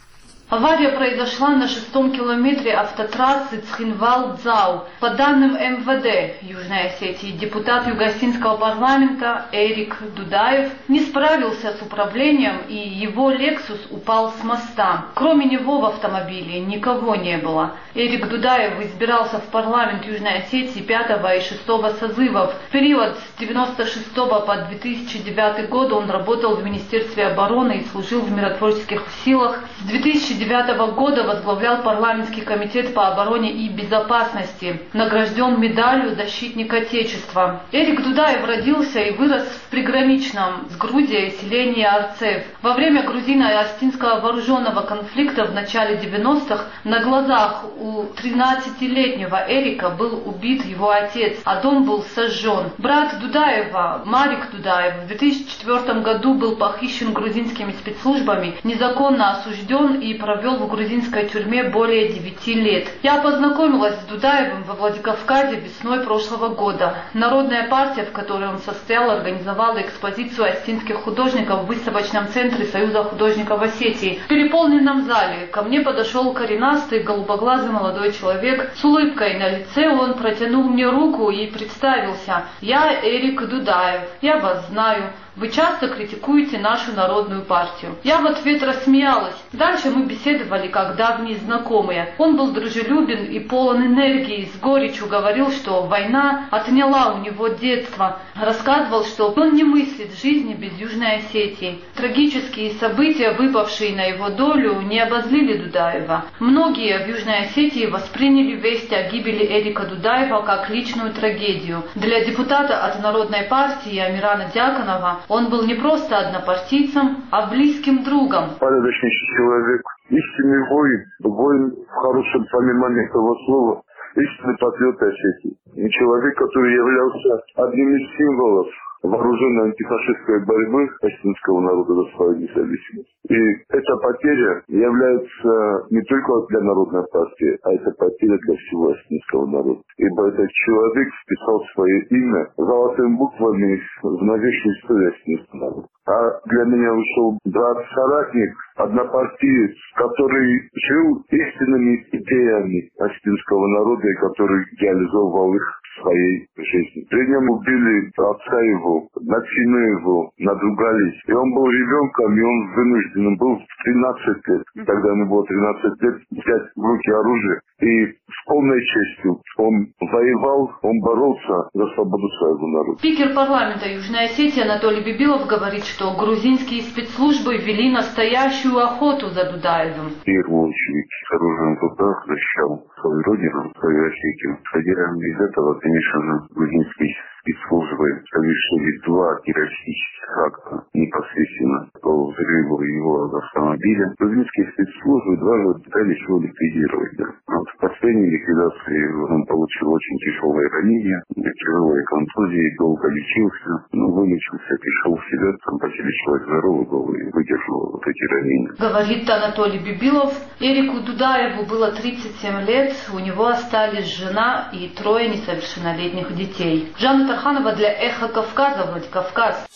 Авария произошла на шестом километре автотрассы Цхинвал-Дзау. По данным эм вэ дэ Южной Осетии, депутат Югосинского парламента Эрик Дудаев не справился с управлением, и его «Лексус» упал с моста. Кроме него в автомобиле никого не было. Эрик Дудаев избирался в парламент Южной Осетии пятого и шестого созывов. В период с девяносто шестого по две тысячи девятый год он работал в Министерстве обороны и служил в миротворческих силах. С две тысячи девятого года возглавлял парламентский комитет по обороне и безопасности. Награжден медалью «Защитник Отечества». Эрик Дудаев родился и вырос в приграничном с Грузией селении Арцев. Во время грузино-астинского вооруженного конфликта в начале девяностых на глазах у тринадцатилетнего Эрика был убит его отец, а дом был сожжен. Брат Дудаева, Марик Дудаев, в две тысячи четвёртом году был похищен грузинскими спецслужбами, незаконно осужден и провел в грузинской тюрьме более девяти лет. Я познакомилась с Дудаевым во Владикавказе весной прошлого года. Народная партия, в которой он состоял, организовала экспозицию астинских художников в выставочном центре Союза художников Осетии. В переполненном зале ко мне подошел коренастый, голубоглазый молодой человек с улыбкой на лице. Он протянул мне руку и представился. «Я Эрик Дудаев. Я вас знаю. Вы часто критикуете нашу народную партию». Я в ответ рассмеялась. Дальше мы беседовали как давние знакомые. Он был дружелюбен и полон энергии, с горечью говорил, что война отняла у него детство. Рассказывал, что он не мыслит жизни без Южной Осетии. Трагические события, выпавшие на его долю, не обозлили Дудаева. Многие в Южной Осетии восприняли весть о гибели Эрика Дудаева как личную трагедию. Для депутата от Народной партии Амирана Дьяконова он был не просто однопартийцем, а близким другом. Порядочный человек, истинный воин, воин в хорошем понимании этого слова, истинный патриот Осетии. И человек, который являлся одним из символов вооруженной антифашистской борьбы осетинского народа за свою независимость. И эта потеря является не только для Народной партии, а это потеря для всего осетинского народа. Ибо этот человек вписал свое имя золотыми буквами в новейшую историю осетинского народа. А для меня ушел брат-соратник, однопартиец, который жил истинными идеями осетинского народа и который реализовывал их в своей жизни. При нем убили отца его, насильно его надругались. И он был ребенком, и он вынужден был в тринадцать лет, когда ему было тринадцать лет, взять в руки оружие. И с полной честью он воевал, он боролся за свободу своего народа. Спикер парламента Южной Осетии Анатолий Бибилов говорит, что грузинские спецслужбы вели настоящую охоту за Дудаевым. В первую очередь с оружием в руках защищал свою родину, свою Осетию. Исходя из этого, конечно, грузинские спецслужбы совершили два террористических акта непосредственно по взрыву его автомобиля. Грузинские спецслужбы дважды пытались его ликвидировать. Да. Вот в последней ликвидации он получил очень тяжелое ранение, тяжелые контузии, долго лечился, но вылечился, пришел в себя, там почти человек здоровый был и выдержал вот эти ранения. Говорит Анатолий Бибилов. Эрику Дудаеву было тридцать семь лет, у него остались жена и трое несовершеннолетних детей. Жанна Тарханова для Эхо Кавказа, Владикавказ.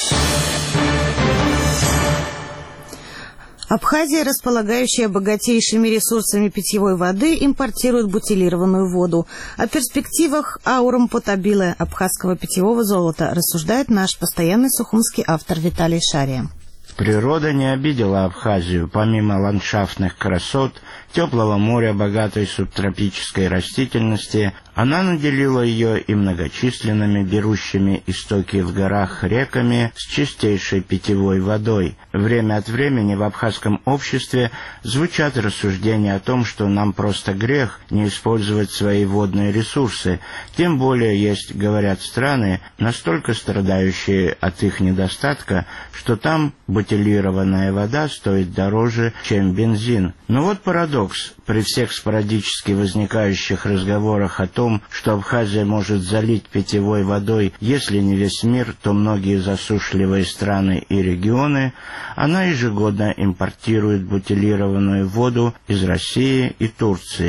Абхазия, располагающая богатейшими ресурсами питьевой воды, импортирует бутилированную воду. О перспективах аурум потабиле абхазского питьевого золота рассуждает наш постоянный сухумский автор Виталий Шария. Природа не обидела Абхазию. Помимо ландшафтных красот, теплого моря, богатой субтропической растительности, она наделила ее и многочисленными берущими истоки в горах реками с чистейшей питьевой водой. Время от времени в абхазском обществе звучат рассуждения о том, что нам просто грех не использовать свои водные ресурсы. Тем более есть, говорят, страны, настолько страдающие от их недостатка, что там бутилированная вода стоит дороже, чем бензин. Но вот парадокс. При всех спорадически возникающих разговорах о том, что Абхазия может залить питьевой водой, если не весь мир, то многие засушливые страны и регионы, она ежегодно импортирует бутилированную воду из России и Турции.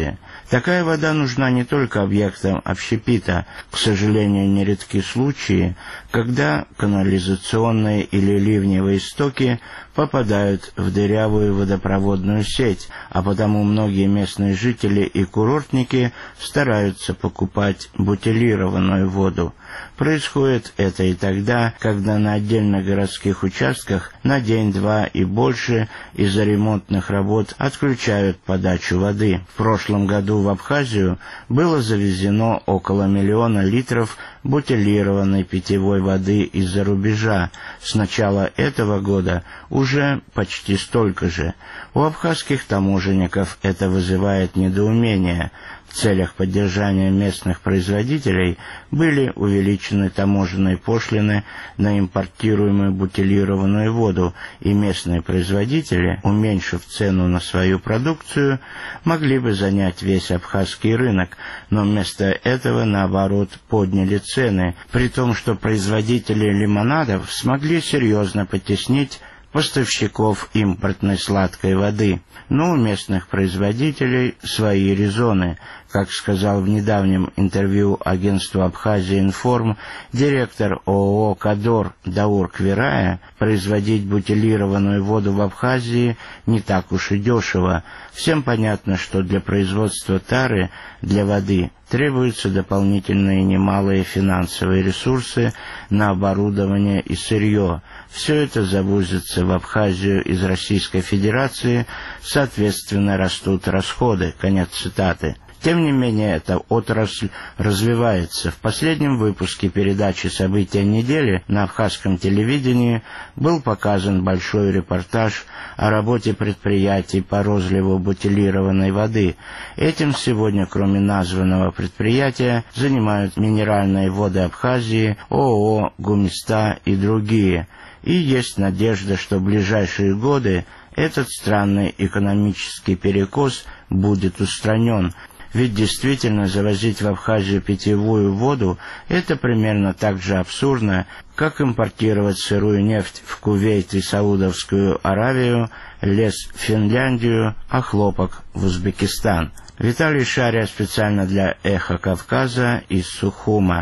Такая вода нужна не только объектам общепита. К сожалению, нередки случаи, когда канализационные или ливневые стоки попадают в дырявую водопроводную сеть, а потому многие местные жители и курортники стараются покупать бутилированную воду. Происходит это и тогда, когда на отдельных городских участках на день-два и больше из-за ремонтных работ отключают подачу воды. В прошлом году в Абхазию было завезено около миллиона литров бутилированной питьевой воды из-за рубежа. С начала этого года уже почти столько же. У абхазских таможенников это вызывает недоумение. В целях поддержания местных производителей были увеличены таможенные пошлины на импортируемую бутилированную воду, и местные производители, уменьшив цену на свою продукцию, могли бы занять весь абхазский рынок, но вместо этого, наоборот, подняли цены, при том, что производители лимонадов смогли серьезно потеснить поставщиков импортной сладкой воды. Но у местных производителей свои резоны. Как сказал в недавнем интервью агентству «Абхазия Информ» директор ООО «Кадор» Даур Квирая, производить бутилированную воду в Абхазии не так уж и дешево. Всем понятно, что для производства тары для воды требуются дополнительные немалые финансовые ресурсы на оборудование и сырье. Все это завозится в Абхазию из Российской Федерации, соответственно, растут расходы. Конец цитаты. Тем не менее, эта отрасль развивается. В последнем выпуске передачи «События недели» на абхазском телевидении был показан большой репортаж о работе предприятий по розливу бутилированной воды. Этим сегодня, кроме названного предприятия, занимают Минеральные воды Абхазии, ООО «Гумиста» и другие. И есть надежда, что в ближайшие годы этот странный экономический перекос будет устранен. Ведь действительно завозить в Абхазию питьевую воду – это примерно так же абсурдно, как импортировать сырую нефть в Кувейт и Саудовскую Аравию, лес в Финляндию, а хлопок в Узбекистан. Виталий Шария специально для «Эхо Кавказа» из Сухума.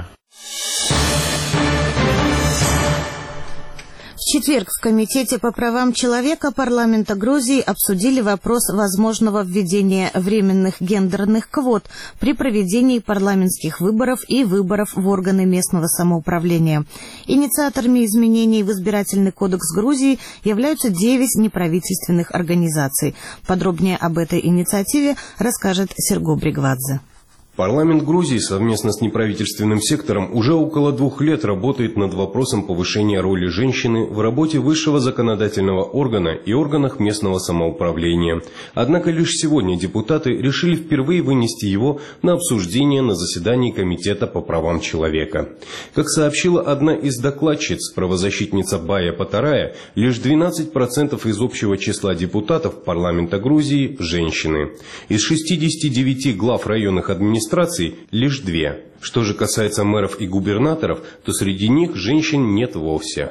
В четверг в Комитете по правам человека парламента Грузии обсудили вопрос возможного введения временных гендерных квот при проведении парламентских выборов и выборов в органы местного самоуправления. Инициаторами изменений в избирательный кодекс Грузии являются девять неправительственных организаций. Подробнее об этой инициативе расскажет Серго Бригвадзе. Парламент Грузии совместно с неправительственным сектором уже около двух лет работает над вопросом повышения роли женщины в работе высшего законодательного органа и органах местного самоуправления. Однако лишь сегодня депутаты решили впервые вынести его на обсуждение на заседании Комитета по правам человека. Как сообщила одна из докладчиц, правозащитница Бая Патарая, лишь двенадцать процентов из общего числа депутатов парламента Грузии – женщины. Из шестидесяти девяти глав районных администраций лишь две. Что же касается мэров и губернаторов, то среди них женщин нет вовсе.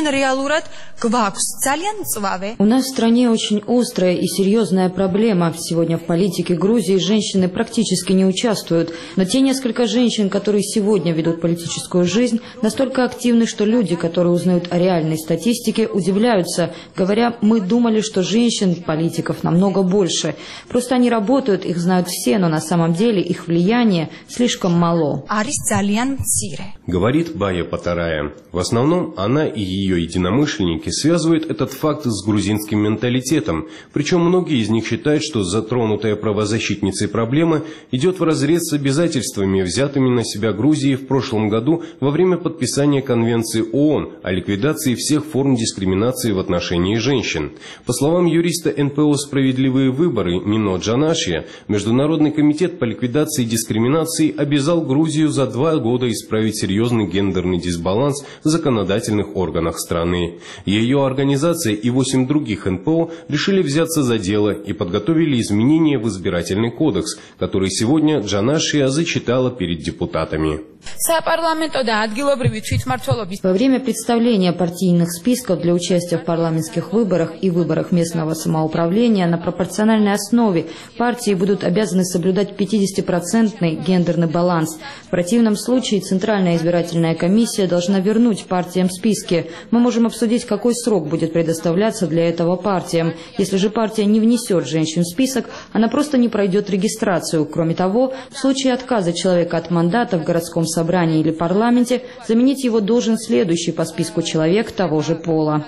У нас в стране очень острая и серьезная проблема. Сегодня в политике Грузии женщины практически не участвуют. Но те несколько женщин, которые сегодня ведут политическую жизнь, настолько активны, что люди, которые узнают о реальной статистике, удивляются, говоря: мы думали, что женщин, политиков, намного больше. Просто они работают, их знают все, но на самом деле их влияние слишком мало. Говорит Бая Патарая. В основном она и ее единомышленники связывают этот факт с грузинским менталитетом, причем многие из них считают, что затронутая правозащитницей проблема идет вразрез с обязательствами, взятыми на себя Грузией в прошлом году во время подписания Конвенции ООН о ликвидации всех форм дискриминации в отношении женщин. По словам юриста эн пэ о «Справедливые выборы» Нино Джанашия, Международный комитет по ликвидации дискриминации обязал Грузию за два года исправить серьезный гендерный дисбаланс в законодательных органах страны. Ее организация и восемь других эн пэ о решили взяться за дело и подготовили изменения в избирательный кодекс, который сегодня Джанашия зачитала перед депутатами. Во время представления партийных списков для участия в парламентских выборах и выборах местного самоуправления на пропорциональной основе партии будут обязаны соблюдать пятидесятипроцентный гендерный баланс. В противном случае Центральная избирательная комиссия должна вернуть партиям списки. Мы можем обсудить, какой срок будет предоставляться для этого партиям. Если же партия не внесет женщин в список, она просто не пройдет регистрацию. Кроме того, в случае отказа человека от мандата в городском собрании или парламенте, заменить его должен следующий по списку человек того же пола.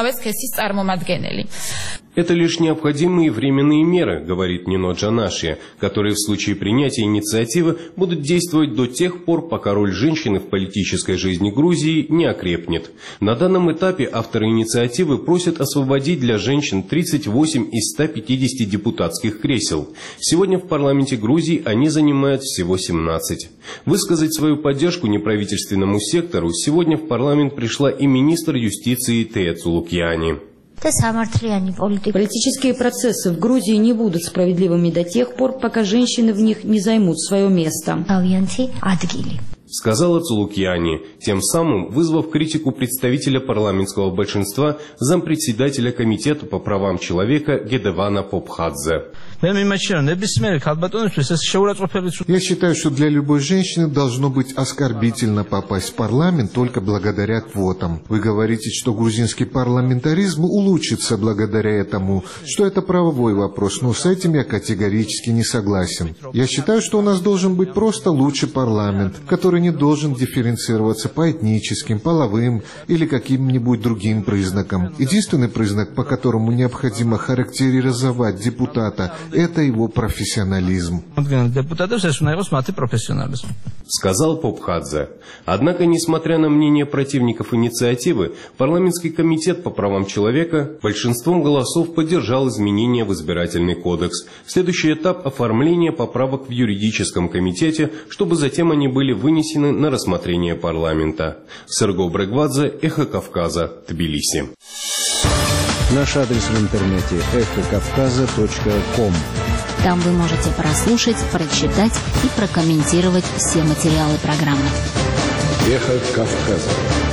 Это лишь необходимые временные меры, говорит Нино Джанаши, которые в случае принятия инициативы будут действовать до тех пор, пока роль женщины в политической жизни Грузии не окрепнет. На данном этапе авторы инициативы просят освободить для женщин тридцать восемь из ста пятидесяти депутатских кресел. Сегодня в парламенте Грузии они занимают всего семнадцать. Высказать свою поддержку неправительственному сектору сегодня в парламент пришла и министр юстиции Тея Цулукьяни. Политические процессы в Грузии не будут справедливыми до тех пор, пока женщины в них не займут свое место, сказала Цулукьяни, тем самым вызвав критику представителя парламентского большинства, зампредседателя Комитета по правам человека Гедевана Попхадзе. Я считаю, что для любой женщины должно быть оскорбительно попасть в парламент только благодаря квотам. Вы говорите, что грузинский парламентаризм улучшится благодаря этому, что это правовой вопрос, но с этим я категорически не согласен. Я считаю, что у нас должен быть просто лучший парламент, который не должен дифференцироваться по этническим, половым или каким-нибудь другим признакам. Единственный признак, по которому необходимо характеризовать депутата, это его профессионализм. Сказал Попхадзе. Однако, несмотря на мнение противников инициативы, парламентский комитет по правам человека большинством голосов поддержал изменения в избирательный кодекс. Следующий этап – оформление поправок в юридическом комитете, чтобы затем они были вынесены на рассмотрение парламента. Серго Брегвадзе, Эхо Кавказа, Тбилиси. Наш адрес в интернете эхо кавказа точка ком. Там вы можете прослушать, прочитать и прокомментировать все материалы программы. Эхо Кавказа.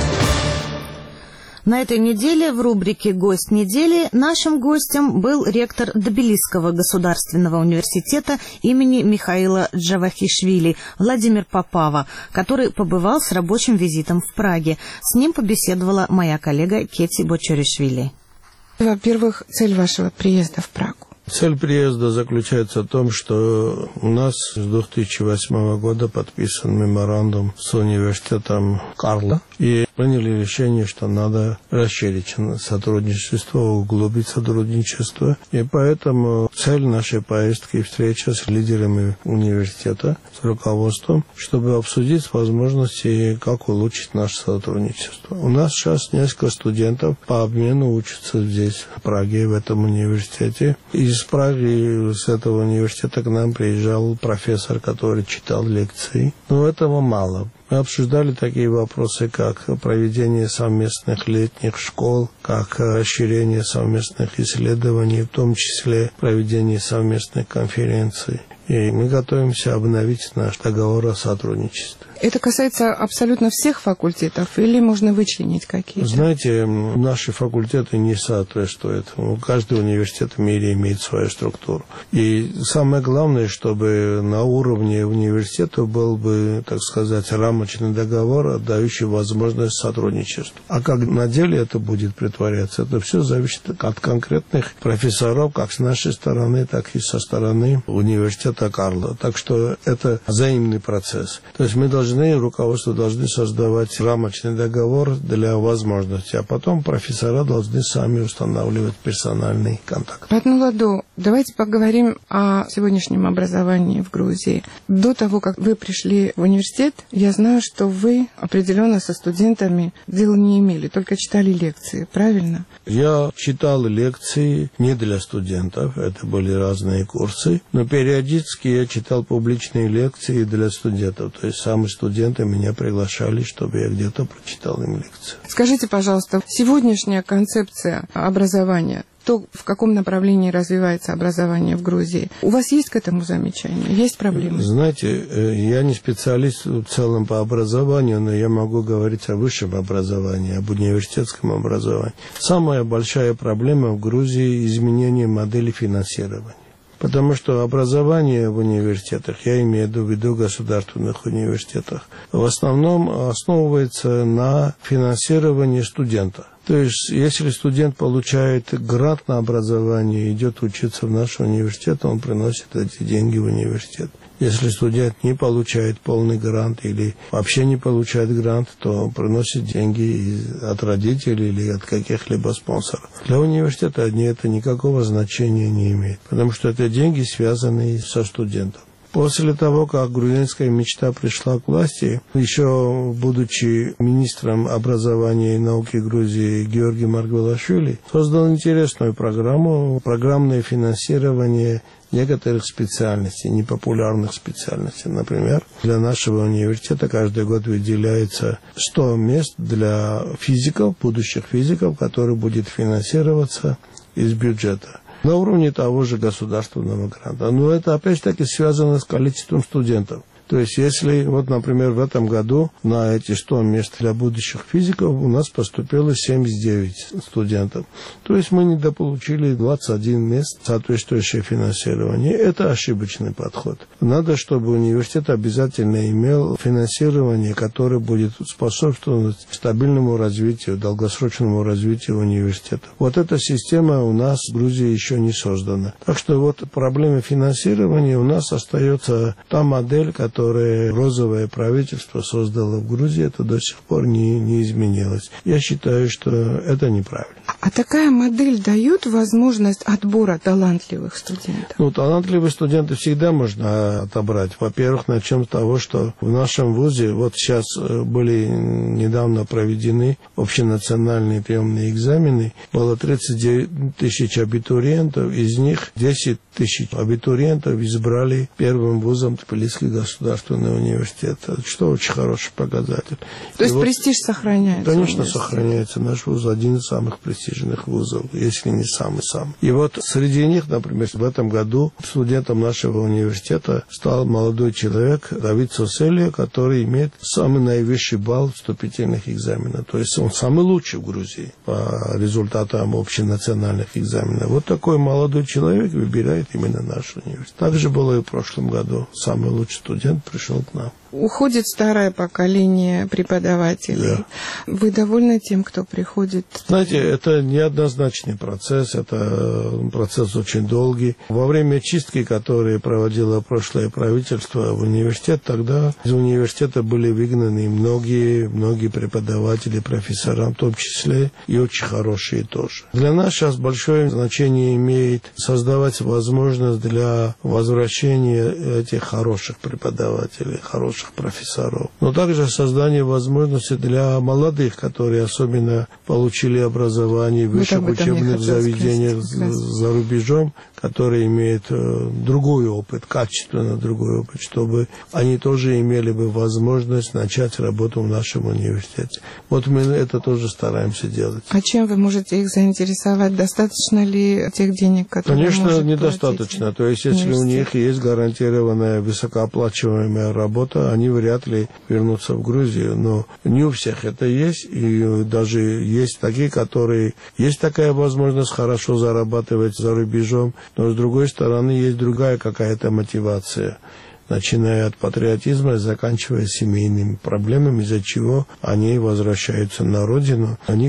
На этой неделе в рубрике «Гость недели» нашим гостем был ректор Тбилисского государственного университета имени Михаила Джавахишвили Владимир Попава, который побывал с рабочим визитом в Праге. С ним побеседовала моя коллега Кети Бочоришвили. Во-первых, цель вашего приезда в Прагу. Цель приезда заключается в том, что у нас с две тысячи восьмого года подписан меморандум с университетом Карла. И приняли решение, что надо расширить сотрудничество, углубить сотрудничество. И поэтому цель нашей поездки и встреча с лидерами университета, с руководством, чтобы обсудить возможности, как улучшить наше сотрудничество. У нас сейчас несколько студентов по обмену учатся здесь, в Праге, в этом университете. Из Праги, с этого университета к нам приезжал профессор, который читал лекции. Но этого мало. Мы обсуждали такие вопросы, как проведение совместных летних школ, как расширение совместных исследований, в том числе проведение совместных конференций. И мы готовимся обновить наш договор о сотрудничестве. Это касается абсолютно всех факультетов или можно вычленить какие-то? Знаете, наши факультеты не соответствуют. Каждый университет в мире имеет свою структуру. И самое главное, чтобы на уровне университета был бы, так сказать, рамочный договор, отдающий возможность сотрудничества. А как на деле это будет притворяться, это все зависит от конкретных профессоров, как с нашей стороны, так и со стороны университета Карла. Так что это взаимный процесс. То есть мы должны, руководство должны создавать рамочный договор для возможности, а потом профессора должны сами устанавливать персональный контакт. Раднуладу, давайте поговорим о сегодняшнем образовании в Грузии. До того, как вы пришли в университет, я знаю, что вы определенно со студентами дела не имели, только читали лекции, правильно? Я читал лекции не для студентов, это были разные курсы, но периодически я читал публичные лекции для студентов, то есть сами студенты меня приглашали, чтобы я где-то прочитал им лекцию. Скажите, пожалуйста, сегодняшняя концепция образования то, в каком направлении развивается образование в Грузии. У вас есть к этому замечания? Есть проблемы? Знаете, я не специалист в целом по образованию, но я могу говорить о высшем образовании, об университетском образовании. Самая большая проблема в Грузии – изменение модели финансирования. Потому что образование в университетах, я имею в виду государственных университетах, в основном основывается на финансировании студента. То есть, если студент получает грант на образование, идет учиться в наш университет, он приносит эти деньги в университет. Если студент не получает полный грант или вообще не получает грант, то приносит деньги от родителей или от каких-либо спонсоров. Для университета одни это никакого значения не имеет, потому что это деньги, связанные со студентом. После того, как грузинская мечта пришла к власти, еще будучи министром образования и науки Грузии Георгий Маргвелашвили, создал интересную программу, программное финансирование некоторых специальностей, непопулярных специальностей. Например, для нашего университета каждый год выделяется сто мест для физиков, будущих физиков, которые будут финансироваться из бюджета на уровне того же государственного гранта. Но это опять-таки связано с количеством студентов. То есть, если, вот, например, в этом году на эти сто мест для будущих физиков у нас поступило семьдесят девять студентов. То есть, мы недополучили двадцать один мест, соответствующее финансирование. Это ошибочный подход. Надо, чтобы университет обязательно имел финансирование, которое будет способствовать стабильному развитию, долгосрочному развитию университета. Вот эта система у нас в Грузии еще не создана. Так что вот проблема финансирования у нас остается та модель, которая которое розовое правительство создало в Грузии, это до сих пор не, не изменилось. Я считаю, что это неправильно. А такая модель дает возможность отбора талантливых студентов? Ну, талантливых студентов всегда можно отобрать. Во-первых, начнем с того, что в нашем вузе, вот сейчас были недавно проведены общенациональные приемные экзамены, было тридцать девять тысяч абитуриентов, из них десять тысяч абитуриентов избрали первым вузом Тбилисский государственный университет, что очень хороший показатель. То есть вот, престиж сохраняется? Конечно, сохраняется. Наш вуз один из самых престижных вузов, если не самый-самый. И вот среди них, например, в этом году студентом нашего университета стал молодой человек Давид Соселия, который имеет самый наивысший балл вступительных экзаменов. То есть он самый лучший в Грузии по результатам общенациональных экзаменов. Вот такой молодой человек выбирает именно наш университет. Так же было и в прошлом году. Самый лучший студент пришел к нам. Уходит старое поколение преподавателей. Да. Вы довольны тем, кто приходит? Знаете, это неоднозначный процесс, это процесс очень долгий. Во время чистки, которую проводило прошлое правительство в университет, тогда из университета были выгнаны многие, многие преподаватели, профессора, в том числе и очень хорошие тоже. Для нас сейчас большое значение имеет создавать возможность для возвращения этих хороших преподавателей, хороших профессоров. Но также создание возможности для молодых, которые особенно получили образование в высших учебных заведениях за рубежом, которые имеют э, другой опыт, качественно другой опыт, чтобы они тоже имели бы возможность начать работу в нашем университете. Вот мы это тоже стараемся делать. А чем вы можете их заинтересовать? Достаточно ли тех денег, которые Конечно, может недостаточно. То есть, если у них есть гарантированная высокооплачиваемая работа, они вряд ли вернутся в Грузию. Но не у всех это есть. И даже есть такие, которые... Есть такая возможность хорошо зарабатывать за рубежом, но с другой стороны есть другая какая-то мотивация, начиная от патриотизма и заканчивая семейными проблемами, из-за чего они возвращаются на родину. Они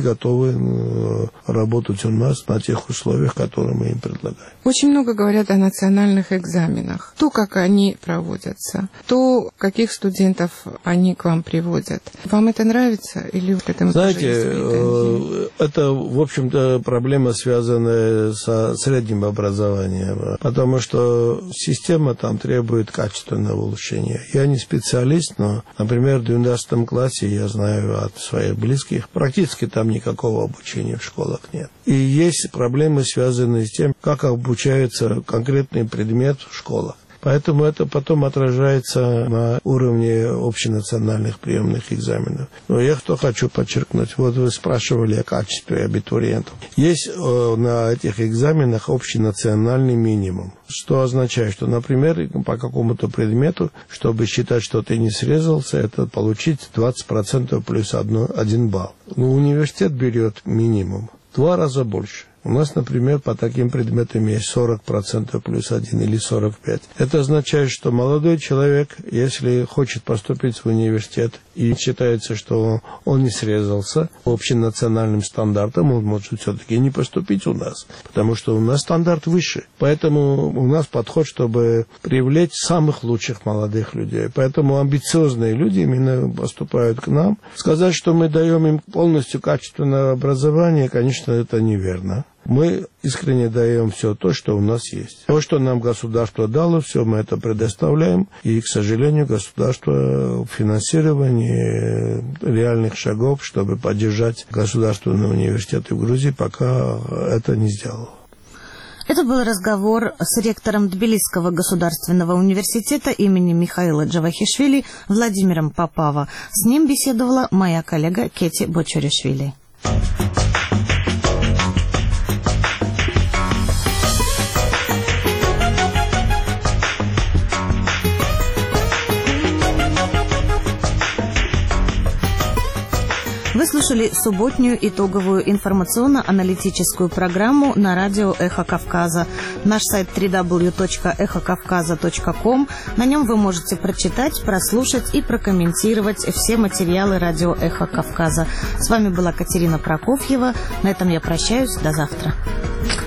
готовы работать у нас на тех условиях, которые мы им предлагаем. Очень много говорят о национальных экзаменах. То, как они проводятся, то, каких студентов они к вам приводят. Вам это нравится? Или к этому Знаете, э, это, в общем-то, проблема, связанная со средним образованием, потому что система там требует качества улучшения. Я не специалист, но, например, в двенадцатом классе, я знаю от своих близких, практически там никакого обучения в школах нет. И есть проблемы, связанные с тем, как обучается конкретный предмет в школах. Поэтому это потом отражается на уровне общенациональных приемных экзаменов. Но я что хочу подчеркнуть. Вот вы спрашивали о качестве абитуриентов. Есть э, на этих экзаменах общенациональный минимум. Что означает, что, например, по какому-то предмету, чтобы считать, что ты не срезался, это получить двадцать процентов плюс один балл. Но университет берет минимум в два раза больше. У нас, например, по таким предметам есть сорок процентов плюс один или сорок пять процентов. Это означает, что молодой человек, если хочет поступить в университет и считается, что он не срезался по общенациональным стандартам, он может все-таки не поступить у нас, потому что у нас стандарт выше. Поэтому у нас подход, чтобы привлечь самых лучших молодых людей. Поэтому амбициозные люди именно поступают к нам. Сказать, что мы даем им полностью качественное образование, конечно, это неверно. Мы искренне даем все то, что у нас есть. То, что нам государство дало, все мы это предоставляем. И, к сожалению, государство в финансировании реальных шагов, чтобы поддержать государственные университеты в Грузии, пока это не сделало. Это был разговор с ректором Тбилисского государственного университета имени Михаила Джавахишвили Владимиром Попава. С ним беседовала моя коллега Кети Бочуришвили. Вы слушали субботнюю итоговую информационно-аналитическую программу на радио «Эхо Кавказа». Наш сайт дабл ю дабл ю дабл ю точка эхо кавказа точка ком. На нем вы можете прочитать, прослушать и прокомментировать все материалы радио «Эхо Кавказа». С вами была Катерина Прокофьева. На этом я прощаюсь. До завтра.